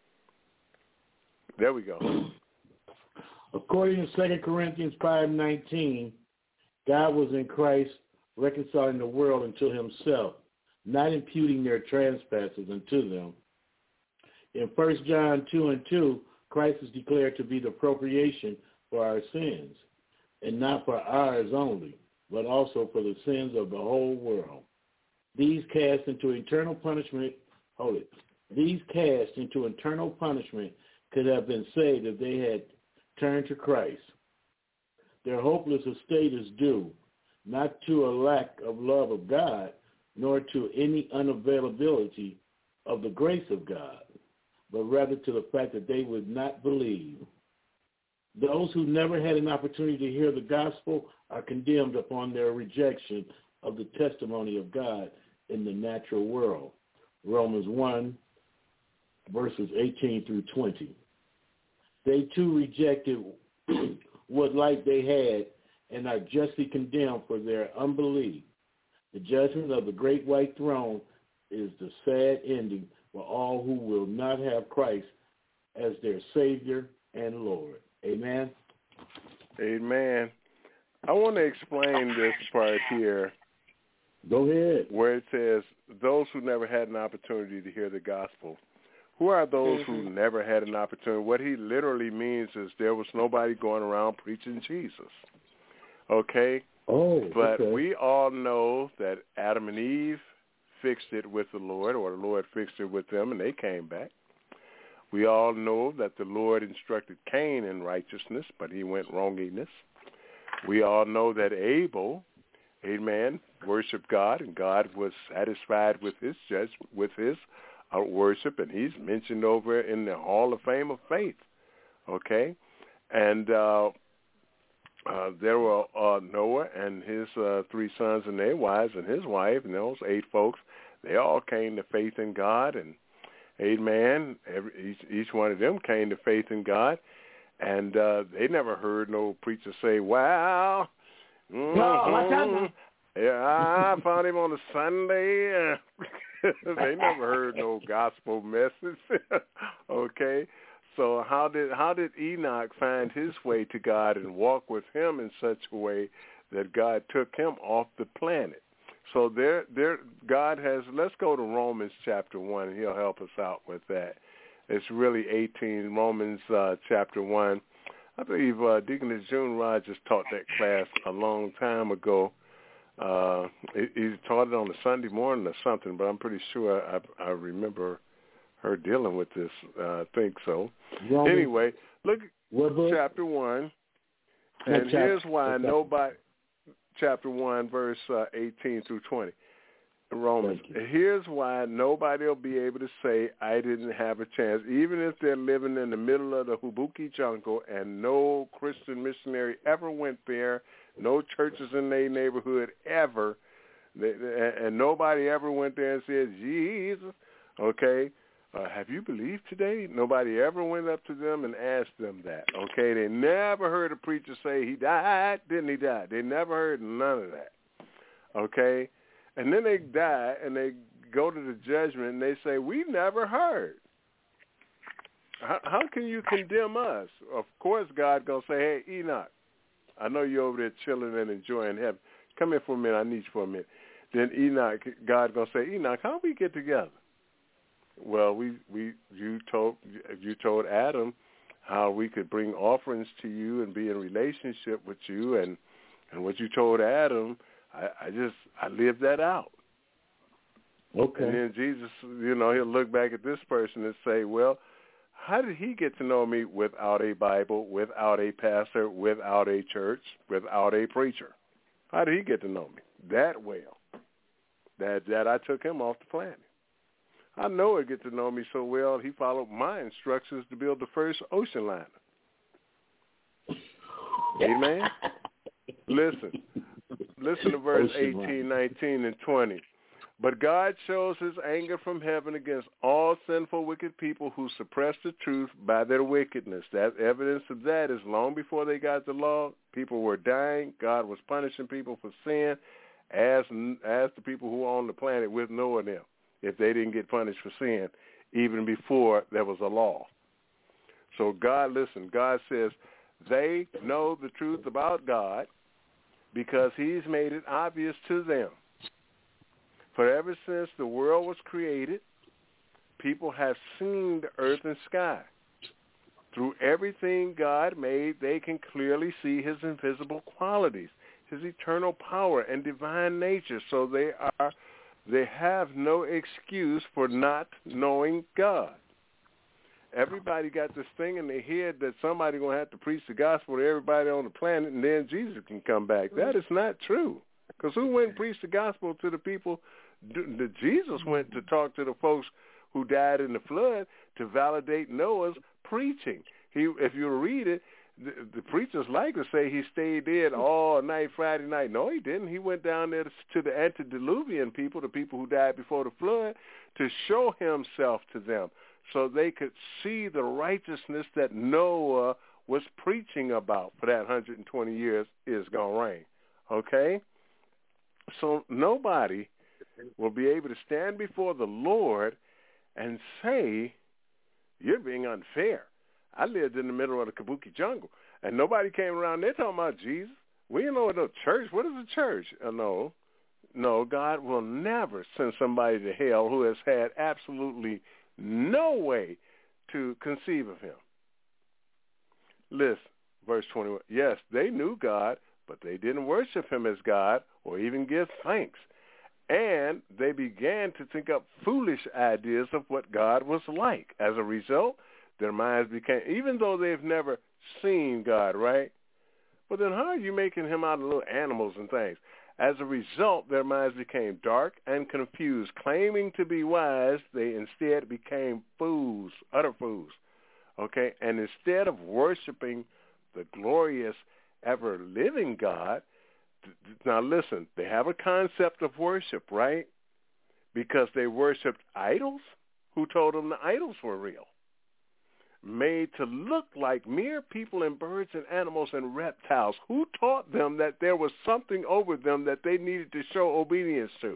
There we go. According to Second Corinthians five nineteen, God was in Christ reconciling the world unto himself, not imputing their trespasses unto them. In First John two and two, Christ is declared to be the propitiation for our sins, and not for ours only, but also for the sins of the whole world. These cast into eternal punishment, hold it, these cast into eternal punishment could have been saved if they had turned to Christ. Their hopeless estate is due, not to a lack of love of God, nor to any unavailability of the grace of God, but rather to the fact that they would not believe. Those who never had an opportunity to hear the gospel are condemned upon their rejection of the testimony of God in the natural world. Romans one, verses eighteen through twenty. They too rejected what light they had and are justly condemned for their unbelief. The judgment of the great white throne is the sad ending for all who will not have Christ as their Savior and Lord. Amen? Amen. I want to explain this part here. Go ahead. Where it says, those who never had an opportunity to hear the gospel. Who are those mm-hmm. who never had an opportunity? What he literally means is there was nobody going around preaching Jesus. Okay? Oh, But okay. we all know that Adam and Eve fixed it with the Lord, or the Lord fixed it with them, and they came back. We all know that the Lord instructed Cain in righteousness, but he went wronginess. We all know that Abel, amen, worshiped God, and God was satisfied with his judge, with his uh, worship, and he's mentioned over in the Hall of Fame of Faith. Okay, and uh, uh, there were uh, Noah and his uh, three sons and their wives and his wife, and those eight folks. They all came to faith in God, and amen. Every, each, each one of them came to faith in God, and uh, they never heard no preacher say, "Wow, mm-hmm, no, what's that? Yeah, I found him on a Sunday." They never heard no gospel message. Okay, so how did how did Enoch find his way to God and walk with him in such a way that God took him off the planet? So there, there, God has. Let's go to Romans chapter one, and He'll help us out with that. It's really eighteen, Romans uh, chapter one. I believe uh, Deaconess June Rogers taught that class a long time ago. Uh, he, he taught it on a Sunday morning or something, but I'm pretty sure I, I remember her dealing with this. Uh, I think so. Romans, anyway, look at chapter one, and chapter, here's why nobody. Chapter one, verse uh, eighteen through twenty. Romans. Here's why nobody will be able to say, I didn't have a chance, even if they're living in the middle of the Hubuki jungle and no Christian missionary ever went there, no churches in their neighborhood ever, and nobody ever went there and said, Jesus, okay, uh, have you believed today? Nobody ever went up to them and asked them that, okay? They never heard a preacher say he died, didn't he die? They never heard none of that, okay? And then they die, and they go to the judgment, and they say, we never heard. How, how can you condemn us? Of course God's going to say, hey, Enoch, I know you're over there chilling and enjoying heaven. Come here for a minute. I need you for a minute. Then Enoch, God's going to say, Enoch, how we get together? Well, we, we you told you told Adam how we could bring offerings to you and be in relationship with you, and, and what you told Adam, I, I just, I lived that out. Okay. And then Jesus, you know, he'll look back at this person and say, well, how did he get to know me without a Bible, without a pastor, without a church, without a preacher? How did he get to know me? That well, that, that I took him off the planet. I know he'd get to know me so well, he followed my instructions to build the first ocean liner. Amen? Listen. Listen to verse eighteen, nineteen, and twenty. But God shows his anger from heaven against all sinful, wicked people who suppress the truth by their wickedness. That evidence of that is long before they got the law, people were dying. God was punishing people for sin, as, as the people who were on the planet with Noah and them, if they didn't get punished for sin, even before there was a law. So God, listen, God says they know the truth about God, because he's made it obvious to them. For ever since the world was created, people have seen the earth and sky. Through everything God made, they can clearly see his invisible qualities, his eternal power and divine nature. So they are, they have no excuse for not knowing God. Everybody got this thing in their head that somebody's going to have to preach the gospel to everybody on the planet, and then Jesus can come back. That is not true. Because who went and preached the gospel to the people? The Jesus went to talk to the folks who died in the flood to validate Noah's preaching. He, if you read it, the, the preachers like to say he stayed dead all night Friday night. No, he didn't. He went down there to the antediluvian people, the people who died before the flood, to show himself to them, so they could see the righteousness that Noah was preaching about for that one hundred twenty years is going to reign. Okay? So nobody will be able to stand before the Lord and say, you're being unfair. I lived in the middle of the Kabuki jungle, and nobody came around there talking about Jesus. We don't know no church. What is a church? Uh, no. No, God will never send somebody to hell who has had absolutely no way to conceive of him. Listen, verse twenty-one. Yes, they knew God, but they didn't worship him as God or even give thanks. And they began to think up foolish ideas of what God was like. As a result, their minds became, even though they've never seen God, right? But then how are you making him out of little animals and things? As a result, their minds became dark and confused. Claiming to be wise, they instead became fools, utter fools. Okay? And instead of worshiping the glorious, ever-living God, now listen, they have a concept of worship, right? Because they worshipped idols. Who told them the idols were real? Made to look like mere people and birds and animals and reptiles. Who taught them that there was something over them that they needed to show obedience to?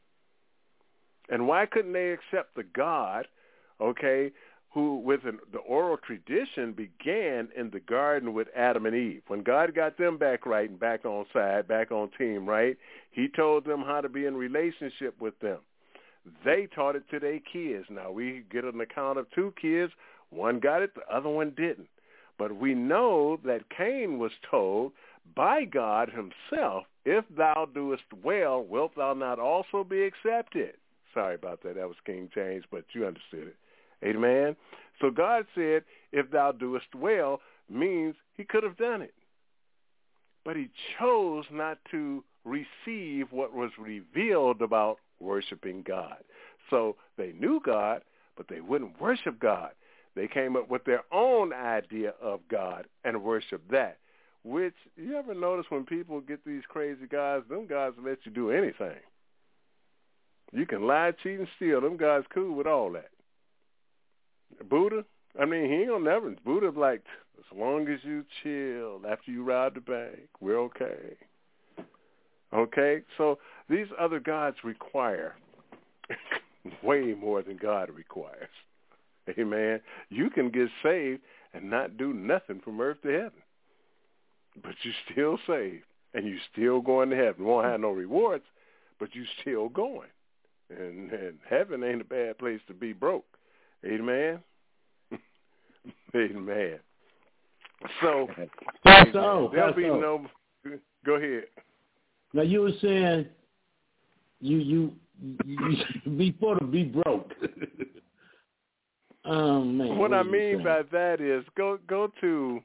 And why couldn't they accept the God, okay, who with an, the oral tradition began in the garden with Adam and Eve? When God got them back right and back on side, back on team, right, he told them how to be in relationship with them. They taught it to their kids. Now, we get an account of two kids. One got it, the other one didn't. But we know that Cain was told by God himself, if thou doest well, wilt thou not also be accepted? Sorry about that. That was King James, but you understood it. Amen? So God said, if thou doest well, means he could have done it. But he chose not to receive what was revealed about worshiping God. So they knew God, but they wouldn't worship God. They came up with their own idea of God and worship that, which you ever notice when people get these crazy guys, them guys will let you do anything. You can lie, cheat, and steal. Them guys cool with all that. Buddha, I mean, he ain't gonna never. Buddha's like, as long as you chill after you rob the bank, we're okay. Okay? So these other gods require way more than God requires. Amen. You can get saved and not do nothing from earth to heaven. But you still saved, and you still going to heaven. You won't have no rewards, but you still going. And, and heaven ain't a bad place to be broke. Amen. Amen. So, so there'll be so. no. Go ahead. Now you were saying you you, you before to be broke. Oh man. What, what I mean by that is go go to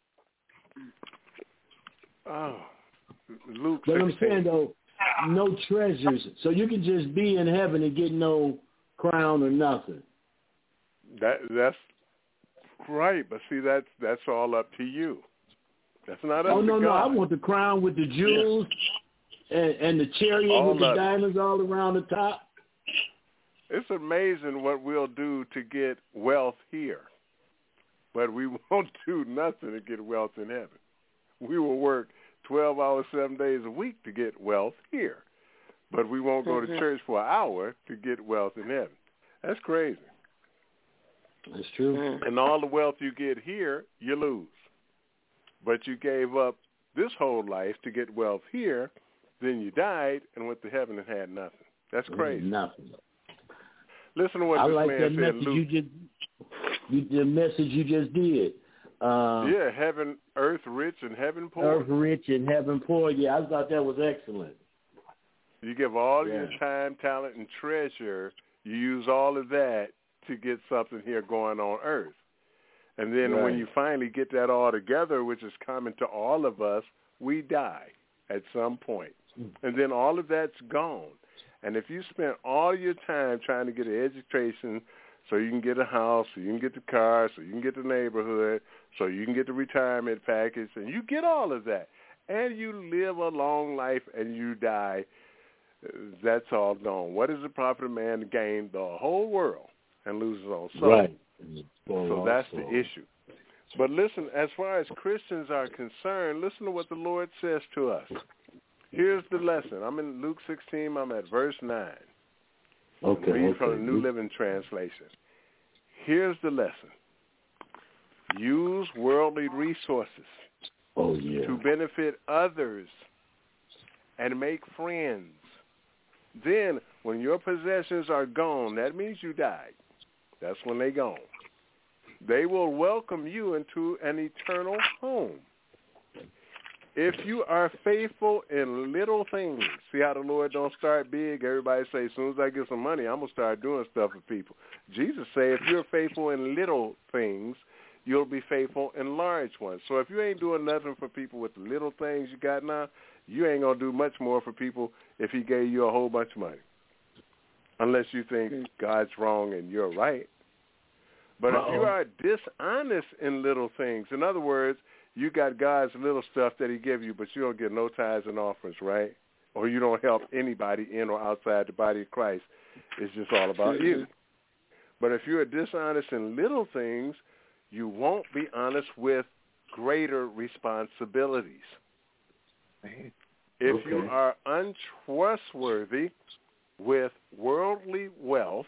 oh Luke. But sixteen. I'm saying though, no treasures, so you can just be in heaven and get no crown or nothing. That that's right, but see that's that's all up to you. That's not up oh to no God. no, I want the crown with the jewels and, and the chariot all with the up. diamonds all around the top. It's amazing what we'll do to get wealth here, but we won't do nothing to get wealth in heaven. We will work twelve hours, seven days a week to get wealth here, but we won't go mm-hmm. to church for an hour to get wealth in heaven. That's crazy. That's true. Mm. And all the wealth you get here, you lose. But you gave up this whole life to get wealth here, then you died and went to heaven and had nothing. That's crazy. Nothing. Listen to what I this like man that said. message Luke. you just, you, the message you just did. Uh, yeah, heaven, earth rich and heaven poor. Earth rich and heaven poor. Yeah, I thought that was excellent. You give all yeah. your time, talent, and treasure. You use all of that to get something here going on earth. And then right. when you finally get that all together, which is common to all of us, we die at some point. And then all of that's gone. And if you spend all your time trying to get an education so you can get a house, so you can get the car, so you can get the neighborhood, so you can get the retirement package, and you get all of that, and you live a long life and you die, that's all gone. What is the profit of man to gain the whole world and lose his own soul. Right. So that's the issue. But listen, as far as Christians are concerned, listen to what the Lord says to us. Here's the lesson. I'm in Luke sixteen. I'm at verse nine. Okay. I'm reading okay. from the New Living Translation. Here's the lesson. Use worldly resources oh, yeah. to benefit others and make friends. Then, when your possessions are gone, that means you died. That's when they gone. They will welcome you into an eternal home. If you are faithful in little things, see how the Lord don't start big? Everybody say, as soon as I get some money, I'm going to start doing stuff for people. Jesus say, if you're faithful in little things, you'll be faithful in large ones. So if you ain't doing nothing for people with the little things you got now, you ain't going to do much more for people if he gave you a whole bunch of money. Unless you think God's wrong and you're right. But Uh-oh. if you are dishonest in little things, in other words, you got God's little stuff that he give you, but you don't get no tithes and offerings, right? Or you don't help anybody in or outside the body of Christ. It's just all about you. But if you're dishonest in little things, you won't be honest with greater responsibilities. If okay. you are untrustworthy with worldly wealth,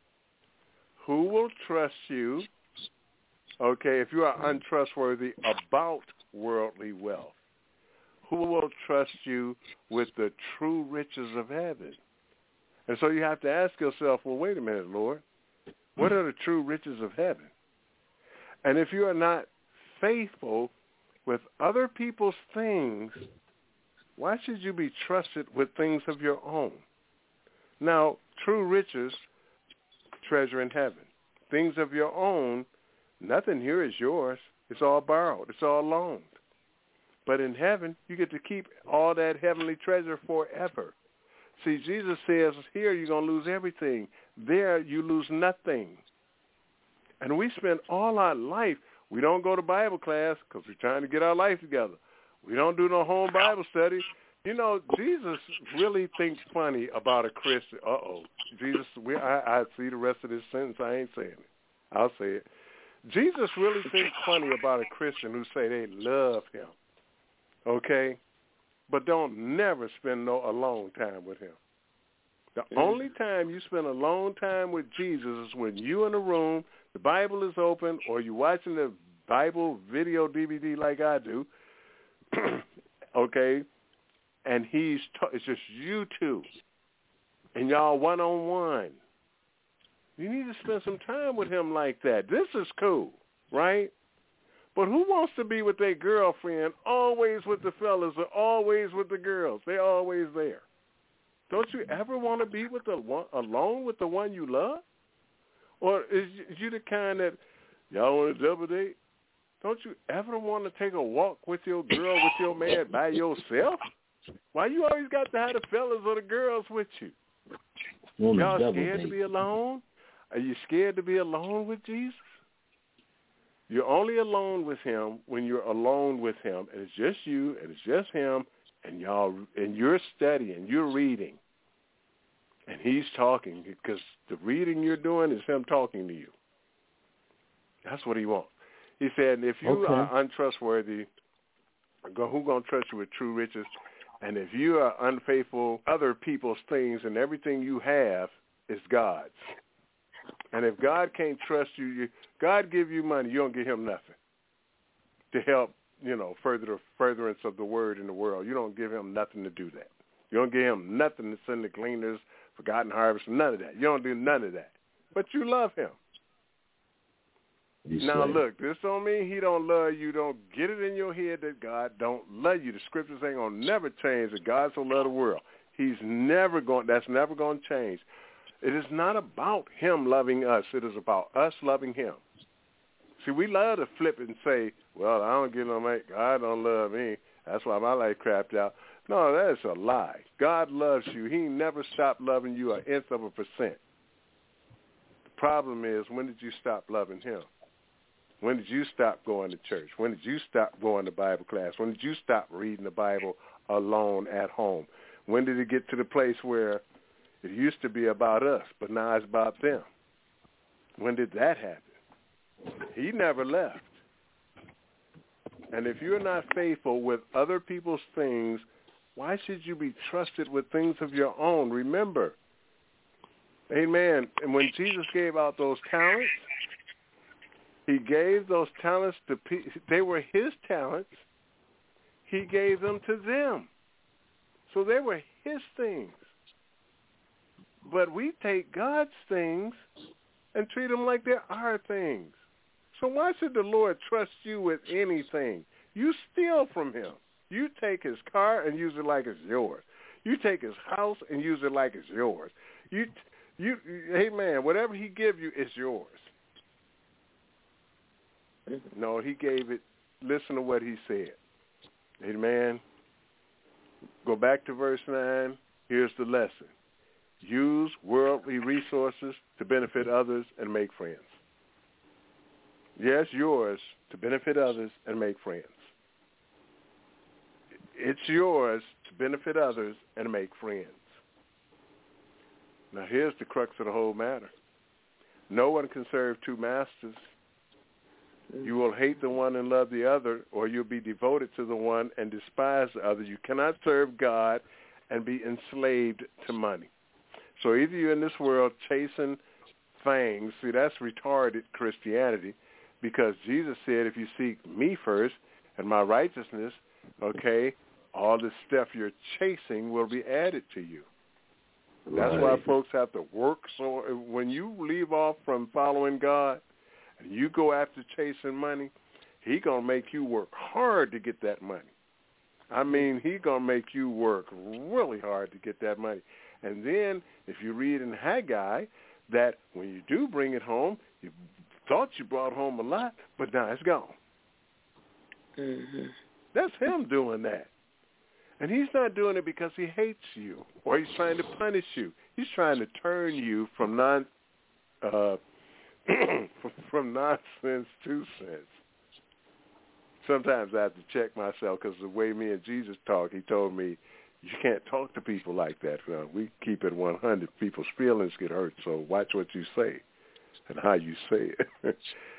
who will trust you? Okay, if you are untrustworthy about worldly wealth, who will trust you with the true riches of heaven? And so you have to ask yourself, well, wait a minute, Lord, what are the true riches of heaven? And if you are not faithful with other people's things, why should you be trusted with things of your own? Now, true riches, treasure in heaven. Things of your own, nothing here is yours. It's all borrowed. It's all loaned. But in heaven, you get to keep all that heavenly treasure forever. See, Jesus says, here you're going to lose everything. There you lose nothing. And we spend all our life, we don't go to Bible class because we're trying to get our life together. We don't do no home Bible study. You know, Jesus really thinks funny about a Christian. Uh-oh. Jesus, we, I, I see the rest of this sentence. I ain't saying it. I'll say it. Jesus really thinks funny about a Christian who say they love him, okay, but don't never spend no alone time with him. The mm-hmm. only time you spend alone time with Jesus is when you in a room, the Bible is open, or you're watching the Bible video D V D like I do, okay, and he's t- it's just you two, and y'all one-on-one. You need to spend some time with him like that. This is cool, right? But who wants to be with their girlfriend, always with the fellas or always with the girls? They're always there. Don't you ever want to be with the one, alone with the one you love? Or is you the kind that, y'all want to double date? Don't you ever want to take a walk with your girl, with your man by yourself? Why you always got to have the fellas or the girls with you? Y'all scared to be alone? Are you scared to be alone with Jesus? You're only alone with him when you're alone with him, and it's just you, and it's just him, and y'all, and you're studying, you're reading, and he's talking, because the reading you're doing is him talking to you. That's what he wants. He said, if you okay. are untrustworthy, who's going to trust you with true riches? And if you are unfaithful, other people's things, and everything you have is God's. And if God can't trust you, you God give you money, you don't give him nothing to help, you know, further the furtherance of the word in the world. You don't give him nothing to do that. You don't give him nothing to send the gleaners, forgotten harvest, none of that. You don't do none of that. But you love him. You now, say. Look, this don't mean he don't love you. Don't get it in your head that God don't love you. The scriptures ain't going to never change that God so loved the world. He's never going, that's never going to change. It is not about him loving us. It is about us loving him. See, we love to flip it and say, well, I don't get no mate. God don't love me. That's why my life crapped out. No, that is a lie. God loves you. He never stopped loving you an nth of a percent. The problem is, when did you stop loving him? When did you stop going to church? When did you stop going to Bible class? When did you stop reading the Bible alone at home? When did it get to the place where it used to be about us, but now it's about them? When did that happen? He never left. And if you're not faithful with other people's things, why should you be trusted with things of your own? Remember, amen, and when Jesus gave out those talents, he gave those talents to people. They were his talents. He gave them to them. So they were his things. But we take God's things and treat them like they're our things. So why should the Lord trust you with anything? You steal from him. You take his car and use it like it's yours. You take his house and use it like it's yours. You, you, hey man, whatever he give you is yours. No, he gave it. Listen to what he said. Amen. Go back to verse nine. Here's the lesson. Use worldly resources to benefit others and make friends. Yes, yours to benefit others and make friends. It's yours to benefit others and make friends. Now here's the crux of the whole matter. No one can serve two masters. You will hate the one and love the other, or you'll be devoted to the one and despise the other. You cannot serve God and be enslaved to money. So either you're in this world chasing things. See, that's retarded Christianity, because Jesus said if you seek me first and my righteousness, okay, all the stuff you're chasing will be added to you. Right. That's why folks have to work. So when you leave off from following God and you go after chasing money, he going to make you work hard to get that money. I mean, he going to make you work really hard to get that money. And then if you read in Haggai that when you do bring it home, you thought you brought home a lot, but now it's gone. Mm-hmm. That's him doing that. And he's not doing it because he hates you or he's trying to punish you. He's trying to turn you from non uh, from nonsense to sense. Sometimes I have to check myself because the way me and Jesus talk, he told me, you can't talk to people like that. Uh, we keep it one hundred. People's feelings get hurt, so watch what you say and how you say it.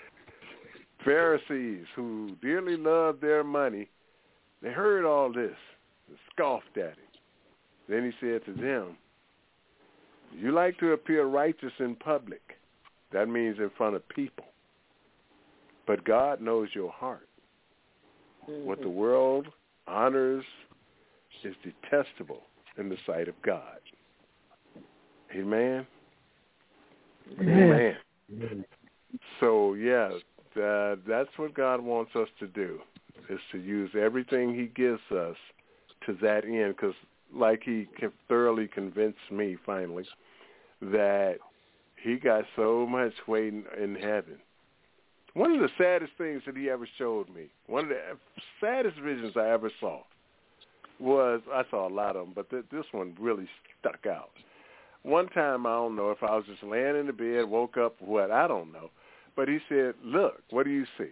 Pharisees who dearly loved their money, they heard all this and scoffed at him. Then he said to them, you like to appear righteous in public. That means in front of people. But God knows your heart. Mm-hmm. What the world honors is detestable in the sight of God. Amen? Amen. Amen. So, yeah, uh, that's what God wants us to do, is to use everything he gives us to that end, because like he thoroughly convinced me finally that he got so much waiting in heaven. One of the saddest things that he ever showed me, one of the saddest visions I ever saw was, I saw a lot of them, but th- this one really stuck out. One time, I don't know if I was just laying in the bed, woke up, what, I don't know. But he said, look, what do you see?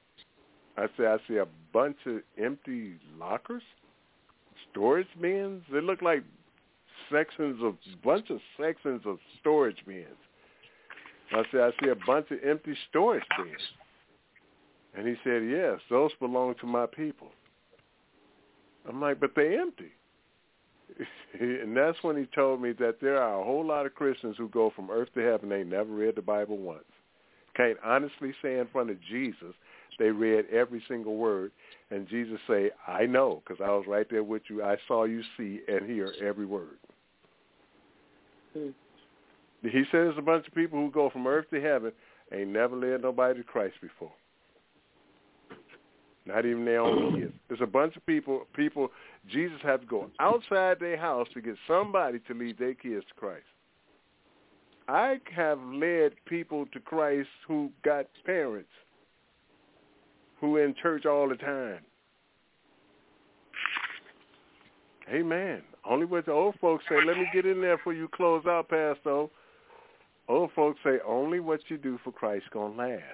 I said, I see a bunch of empty lockers, storage bins. They look like sections of, bunch of sections of storage bins. I said, I see a bunch of empty storage bins. And he said, yes, those belong to my people. I'm like, but they're empty. And that's when he told me that there are a whole lot of Christians who go from earth to heaven. They never read the Bible once. Can't honestly say in front of Jesus they read every single word. And Jesus say, I know, because I was right there with you. I saw you see and hear every word. Hmm. He says there's a bunch of people who go from earth to heaven ain't never led nobody to Christ before. Not even their own kids. There's a bunch of people, people, Jesus had to go outside their house to get somebody to lead their kids to Christ. I have led people to Christ who got parents who in church all the time. Amen. Only what the old folks say, let me get in there before you close out, Pastor. Old folks say, only what you do for Christ going to last.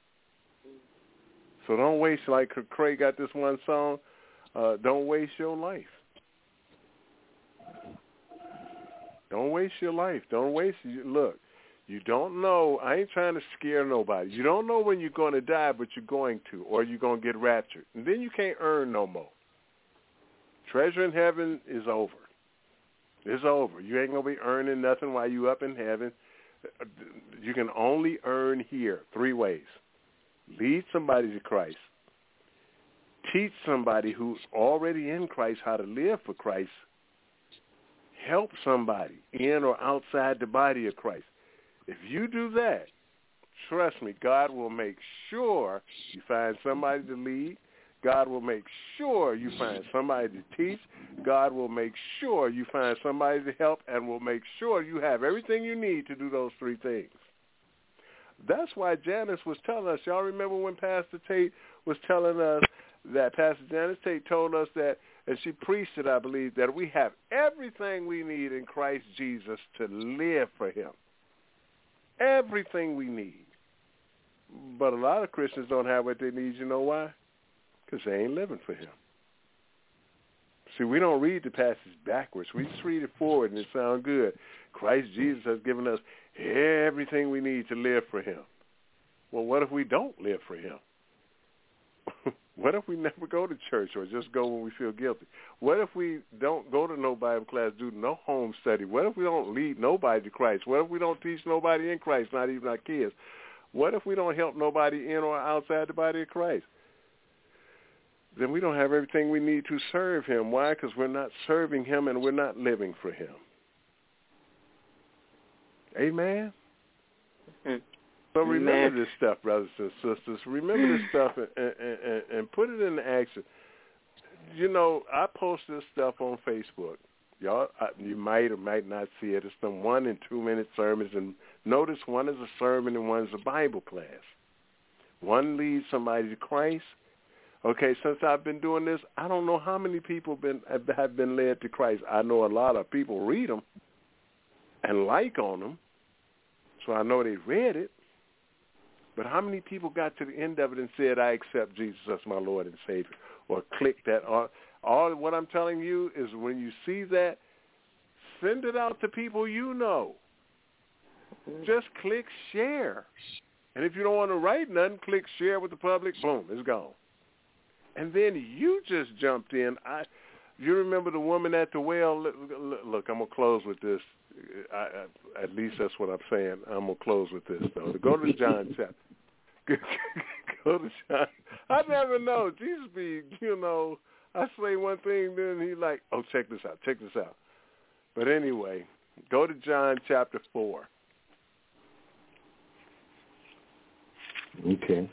So don't waste, like Craig got this one song, uh, don't waste your life. Don't waste your life. Don't waste, look, You don't know. I ain't trying to scare nobody. You don't know when you're going to die, but you're going to, or you're going to get raptured. And then you can't earn no more. Treasure in heaven is over. It's over. You ain't going to be earning nothing while you up in heaven. You can only earn here three ways. Lead somebody to Christ. Teach somebody who's already in Christ how to live for Christ. Help somebody in or outside the body of Christ. If you do that, trust me, God will make sure you find somebody to lead. God will make sure you find somebody to teach. God will make sure you find somebody to help, and will make sure you have everything you need to do those three things. That's why Janice was telling us. Y'all remember when Pastor Tate was telling us that Pastor Janice Tate told us that, and she preached it, I believe, that we have everything we need in Christ Jesus to live for him. Everything we need. But a lot of Christians don't have what they need. You know why? Because they ain't living for him. See, we don't read the passage backwards. We just read it forward, and it sounds good. Christ Jesus has given us everything we need to live for him. Well, what if we don't live for him? What if we never go to church or just go when we feel guilty? What if we don't go to no Bible class, do no home study? What if we don't lead nobody to Christ? What if we don't teach nobody in Christ, not even our kids? What if we don't help nobody in or outside the body of Christ? Then we don't have everything we need to serve him. Why? Because we're not serving him and we're not living for him. Amen? Mm-hmm. So remember Amen. This stuff, brothers and sisters. Remember this stuff and, and, and, and put it into action. You know, I post this stuff on Facebook. Y'all, I, you might or might not see it. It's some one and two minute sermons. And notice one is a sermon and one is a Bible class. One leads somebody to Christ. Okay, since I've been doing this, I don't know how many people been have been led to Christ. I know a lot of people read them and like on them, so I know they read it. But how many people got to the end of it and said, I accept Jesus as my Lord and Savior, or click that? All, all what I'm telling you is when you see that, send it out to people you know. Just click share. And if you don't want to write nothing, click share with the public. Boom, it's gone. And then you just jumped in. I, you remember the woman at the well? Look, look I'm going to close with this. I, I, at least that's what I'm saying. I'm going to close with this, though. Go to John chapter. Go to John. I never know. Jesus be, you know, I say one thing, then he like, oh, check this out. Check this out. But anyway, go to John chapter four. Okay.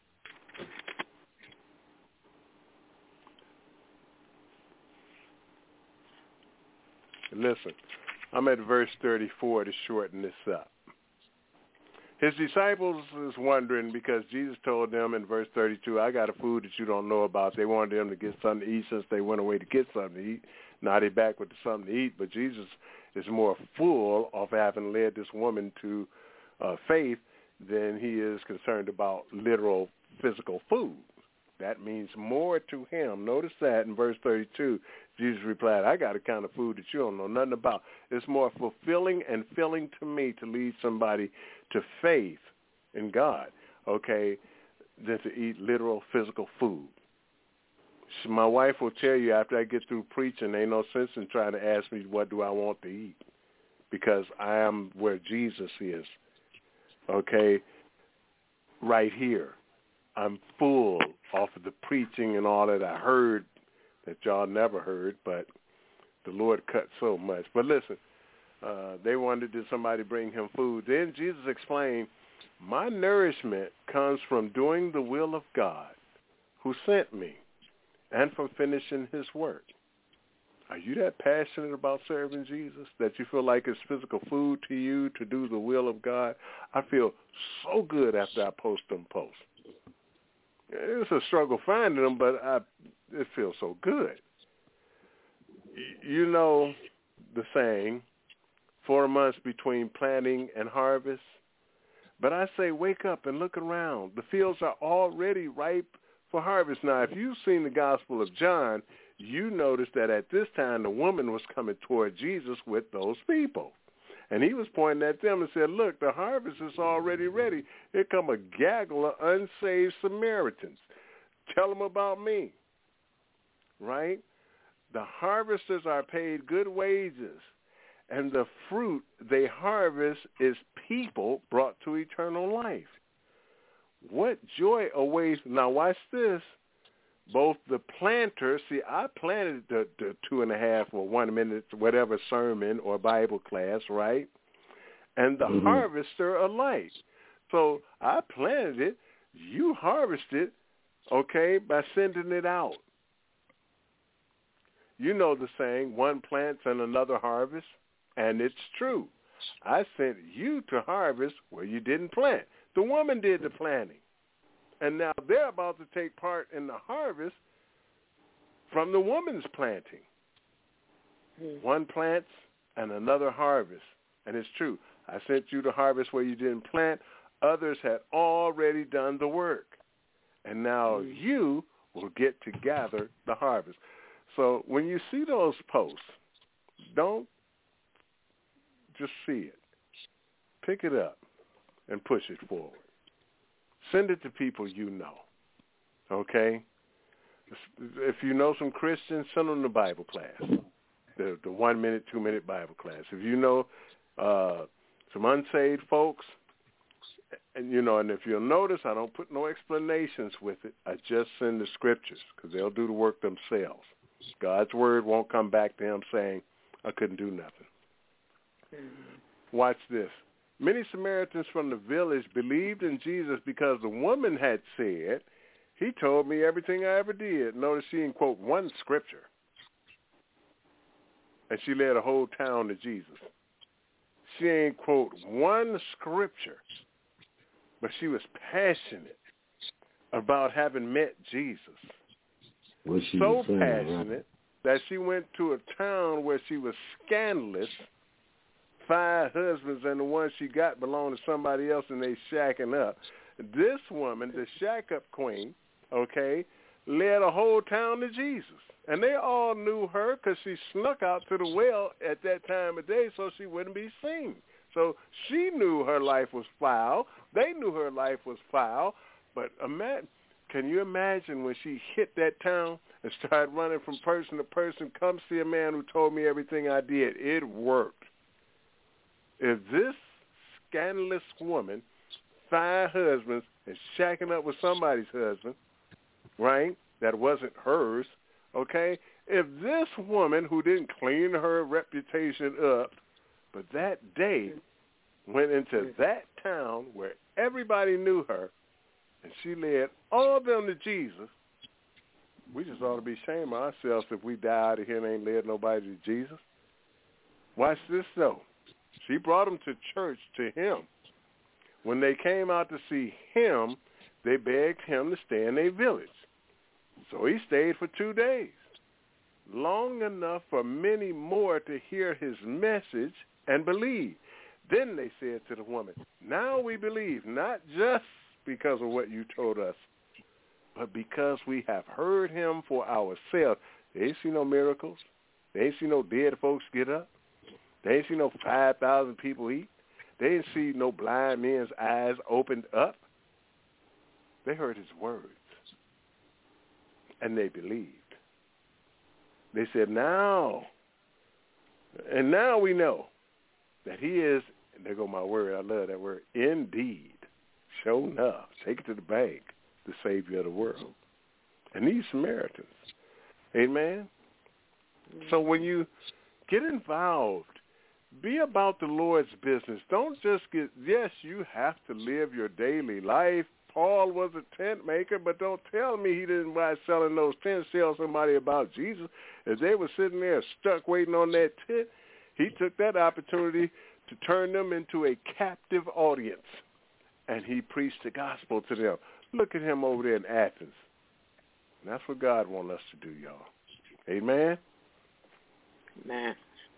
Listen, I'm at verse thirty-four to shorten this up. His disciples is wondering because Jesus told them in verse thirty-two, I got a food that you don't know about. They wanted them to get something to eat since they went away to get something to eat. Now they're back with something to eat, but Jesus is more full of having led this woman to uh, faith than he is concerned about literal physical food. That means more to him. Notice that in verse thirty-two, Jesus replied, I got a kind of food that you don't know nothing about. It's more fulfilling and filling to me to lead somebody to faith in God, okay, than to eat literal physical food. My wife will tell you after I get through preaching, ain't no sense in trying to ask me what do I want to eat because I am where Jesus is, okay, right here. I'm full off of the preaching and all that I heard that y'all never heard, but the Lord cut so much. But listen, uh, they wondered, did somebody bring him food? Then Jesus explained, my nourishment comes from doing the will of God who sent me and from finishing his work. Are you that passionate about serving Jesus that you feel like it's physical food to you to do the will of God? I feel so good after I post them posts. It's a struggle finding them, but I, it feels so good. You know the saying, four months between planting and harvest. But I say wake up and look around. The fields are already ripe for harvest. Now, if you've seen the Gospel of John, you notice that at this time the woman was coming toward Jesus with those people. And he was pointing at them and said, look, the harvest is already ready. Here come a gaggle of unsaved Samaritans. Tell them about me, right? The harvesters are paid good wages, and the fruit they harvest is people brought to eternal life. What joy awaits. Now watch this. Both the planter, see, I planted the, the two and a half or one minute, whatever sermon or Bible class, right? And the mm-hmm. harvester alike. So I planted it, you harvested, okay, by sending it out. You know the saying, one plants and another harvests, and it's true. I sent you to harvest where you didn't plant. The woman did the planting. And now they're about to take part in the harvest from the woman's planting. Mm-hmm. One plants and another harvest. And it's true. I sent you to harvest where you didn't plant. Others had already done the work. And now mm-hmm. you will get to gather the harvest. So when you see those posts, don't just see it. Pick it up and push it forward. Send it to people you know, okay? If you know some Christians, send them the Bible class, the the one-minute, two-minute Bible class. If you know uh, some unsaved folks, and you know, and if you'll notice, I don't put no explanations with it. I just send the scriptures because they'll do the work themselves. God's word won't come back to him saying, I couldn't do nothing. Mm-hmm. Watch this. Many Samaritans from the village believed in Jesus because the woman had said, he told me everything I ever did. Notice she didn't quote one scripture. And she led a whole town to Jesus. She ain't quote one scripture, but she was passionate about having met Jesus. What she so was saying, passionate right? that she went to a town where she was scandalous. Five husbands, and the one she got belonged to somebody else, and they shacking up. This woman, the shack-up queen, okay, led a whole town to Jesus. And they all knew her because she snuck out to the well at that time of day so she wouldn't be seen. So she knew her life was foul. They knew her life was foul. But imagine, can you imagine when she hit that town and started running from person to person, come see a man who told me everything I did? It worked. If this scandalous woman, five husbands, is shacking up with somebody's husband, right, that wasn't hers, okay, if this woman who didn't clean her reputation up, but that day went into that town where everybody knew her, and she led all of them to Jesus, we just ought to be ashamed of ourselves if we die out of here and ain't led nobody to Jesus. Watch this, though. She brought them to church to him. When they came out to see him, they begged him to stay in their village. So he stayed for two days, long enough for many more to hear his message and believe. Then they said to the woman, now we believe, not just because of what you told us, but because we have heard him for ourselves. They ain't see no miracles. They ain't see no dead folks get up. They ain't see no five thousand people eat. They didn't see no blind men's eyes opened up. They heard his words, and they believed. They said, now, and now we know that he is, and there go my word, I love that word, indeed, sure enough, take it to the bank, the Savior of the world. And these Samaritans, amen? So when you get involved, be about the Lord's business. Don't just get, yes, you have to live your daily life. Paul was a tent maker, but don't tell me he didn't, by selling those tents, tell somebody about Jesus. As they were sitting there stuck waiting on that tent, he took that opportunity to turn them into a captive audience, and he preached the gospel to them. Look at him over there in Athens. And that's what God wants us to do, y'all. Amen? Amen.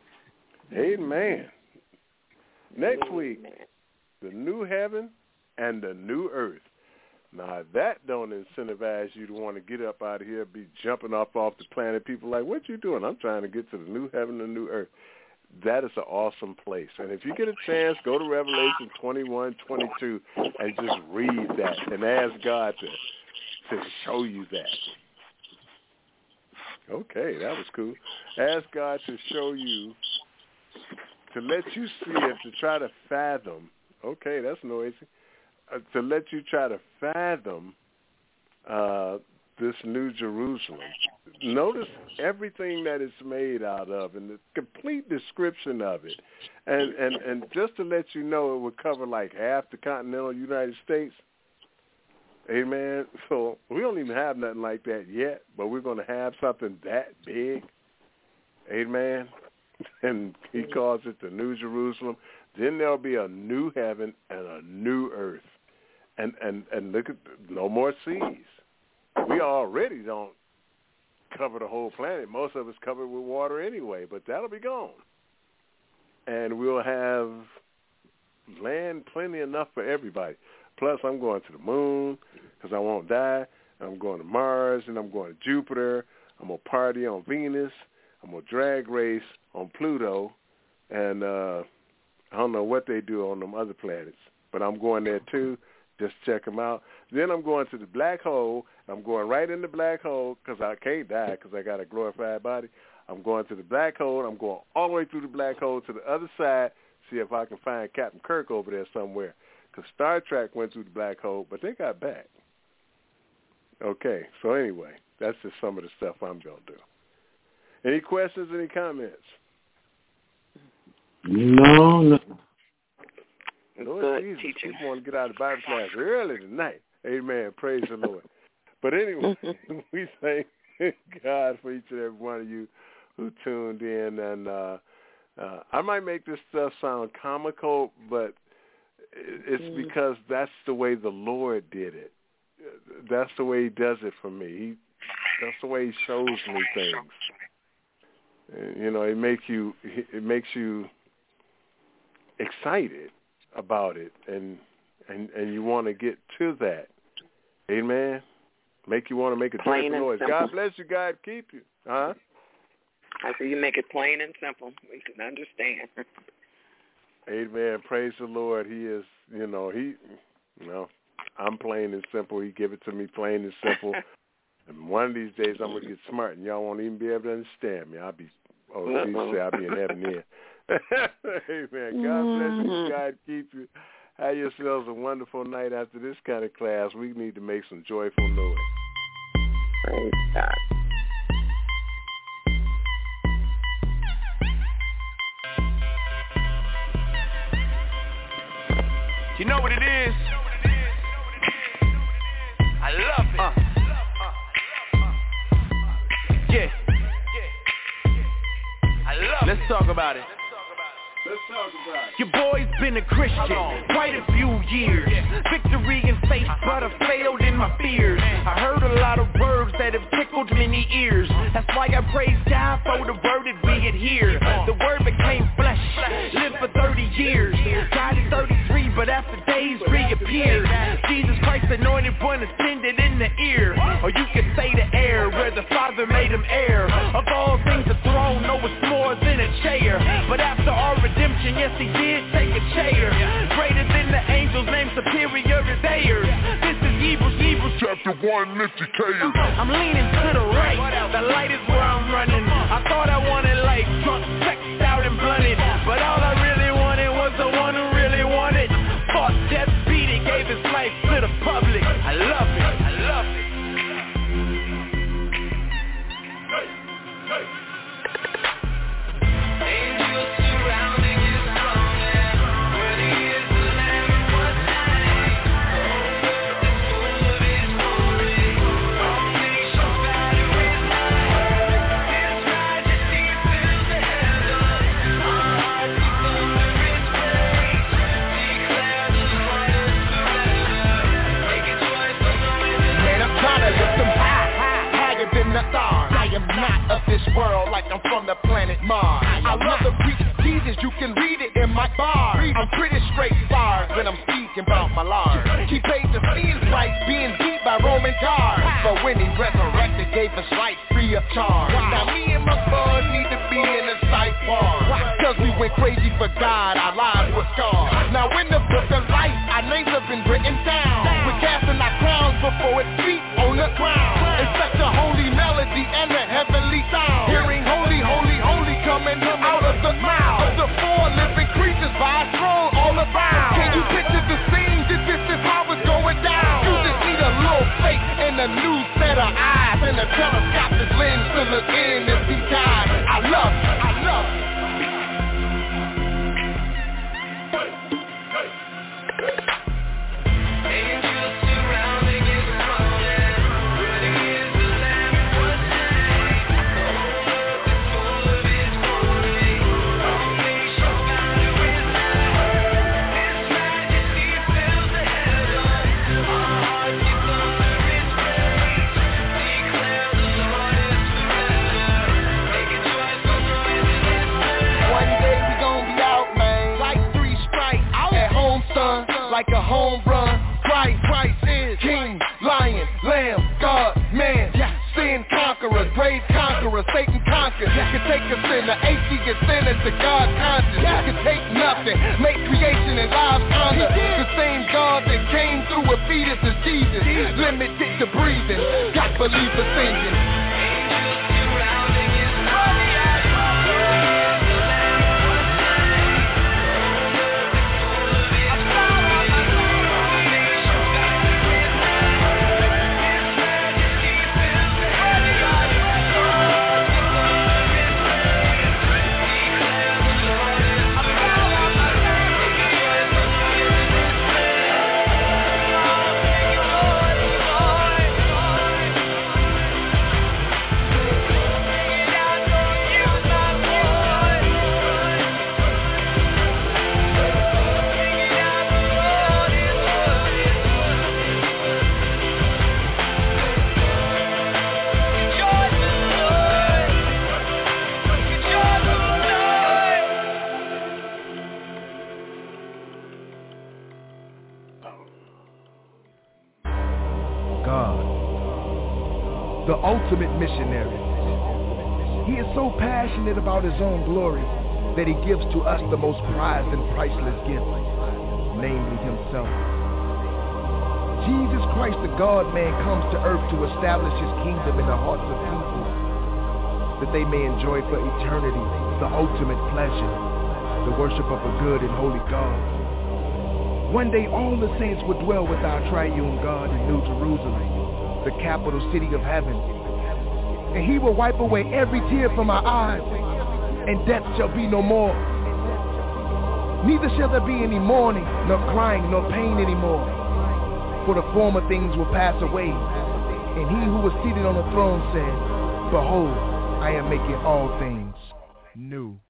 Amen. Next week, the new heaven and the new earth. Now, that don't incentivize you to want to get up out of here, be jumping off off the planet. People like, what you doing? I'm trying to get to the new heaven and the new earth. that is an awesome place. And if you get a chance, go to Revelation twenty-one, twenty-two, and just read that and ask God to, to show you that. Okay, that was cool. Ask God to show you, to let you see it, to try to fathom. Okay, that's noisy. Uh, to let you try to fathom uh, this New Jerusalem. Notice everything that it's made out of and the complete description of it. And, and, and just to let you know, it would cover like half the continental United States. Amen. So we don't even have nothing like that yet, but we're going to have something that big. Amen. And he calls it the New Jerusalem. Then there'll be a new heaven and a new earth. And and, and look at, no more seas. We already don't cover the whole planet. Most of it's covered with water anyway, but that'll be gone. And we'll have land plenty enough for everybody. Plus, I'm going to the moon because I won't die. I'm going to Mars, and I'm going to Jupiter. I'm going to party on Venus. I'm going to drag race on Pluto. And uh, I don't know what they do on them other planets, but I'm going there too. Just check them out. Then I'm going to the black hole. I'm going right in the black hole because I can't die because I got a glorified body. I'm going to the black hole. I'm going all the way through the black hole to the other side, see if I can find Captain Kirk over there somewhere. Because Star Trek went through the black hole, but they got back. Okay, so anyway, that's just some of the stuff I'm going to do. Any questions, any comments? No, no. Lord Jesus, teaching. We want to get out of Bible class early tonight. Amen. Praise the Lord. But anyway, we thank God for each and every one of you who tuned in. And uh, uh, I might make this stuff sound comical, but it's mm. because that's the way the Lord did it. That's the way he does it for me. He, that's the way he shows me things. And, you know, it makes you it makes you excited about it, and and, and you want to get to that. Amen. Make you want to make a joyful noise. God bless you. God keep you. Huh? I say you make it plain and simple. We can understand. Amen. Praise the Lord. He is, you know, he, you know, I'm plain and simple. He give it to me plain and simple. And one of these days I'm going to get smart, and y'all won't even be able to understand me. I'll be, oh, Jesus say I'll be in heaven then. Amen. God bless you. God keep you. Have yourselves a wonderful night after this kind of class. We need to make some joyful noise. Praise God. You know what it is? I love it. Uh. Yeah. I love it. Let's talk about it. Let's talk about it. Your boy's been a Christian quite a few years. Victory in faith, but I failed in my fears. I heard a lot of words that have tickled many ears. That's why I praise God for the word that we adhere. The word became flesh, lived for thirty years. Died at thirty-three, but after days reappeared. Jesus Christ, anointed one, ascended in the ear. Or you could say the air, where the Father made him heir. Of all things a throne, no, it's more than a chair. But after our redemption, yes, he did take a chair. Greater than the angels, named superior as theirs. This is Hebrews, Hebrews chapter one, indicator. I'm leaning to the right, the light is where I'm running. I thought I wanted life, drunk, sexed out and blunted. But all I really wanted was the one who really wanted. Fought death, beat it, gave his life to the public. I love it, I love it. Hey, hey. Angels surrounding his throne, and worthy is the Lamb who was slain. The whole earth is full of his glory. All nations bow to his name. His majesty fills the heavens. Our hearts beat under his praise. Declare the wonders forever. Make it joyful noise. Man, I'm trying to lift them high, high, higher than the stars. I am not of this world, like I'm from the planet Mars. I love to preach Jesus, you can read it in my bar. I'm pretty straightforward when I'm speaking about my Lord. He paid the sin price, being beat by Roman guards. But when he resurrected, gave us life free of charge. Now me and my boys need to be in a sight bar. Cause crazy for God, our lives were scarred. Now in the book of life, our names have been written down. We're casting our crowns before its feet on the ground. It's such a holy melody and a heavenly sound. Hearing holy, holy, holy coming out of the mouth of the four living creatures by a throne all around. Can you picture the scene? This, this is how it's going down. You just need a little faith and a new set of eyes and a telescopic lens to look in and see time. I love you, I love you. Like a home run, Christ, Christ is King, Lion, Lamb, God, man, sin conqueror, grave conqueror, Satan conquered. Can take a sinner, atheist sinner to God conscious. Can take nothing, make creation and lives honor. The same God that came through a fetus is Jesus, limited to breathing, got believers singing. The ultimate missionary. He is so passionate about his own glory that he gives to us the most prized and priceless gift, namely himself. Jesus Christ, the God-man, comes to earth to establish his kingdom in the hearts of people, that they may enjoy for eternity the ultimate pleasure, the worship of a good and holy God. One day all the saints will dwell with our triune God in New Jerusalem, the capital city of heaven, and he will wipe away every tear from our eyes, and death shall be no more. Neither shall there be any mourning, nor crying, nor pain anymore, for the former things will pass away. And he who was seated on the throne said, Behold, I am making all things new.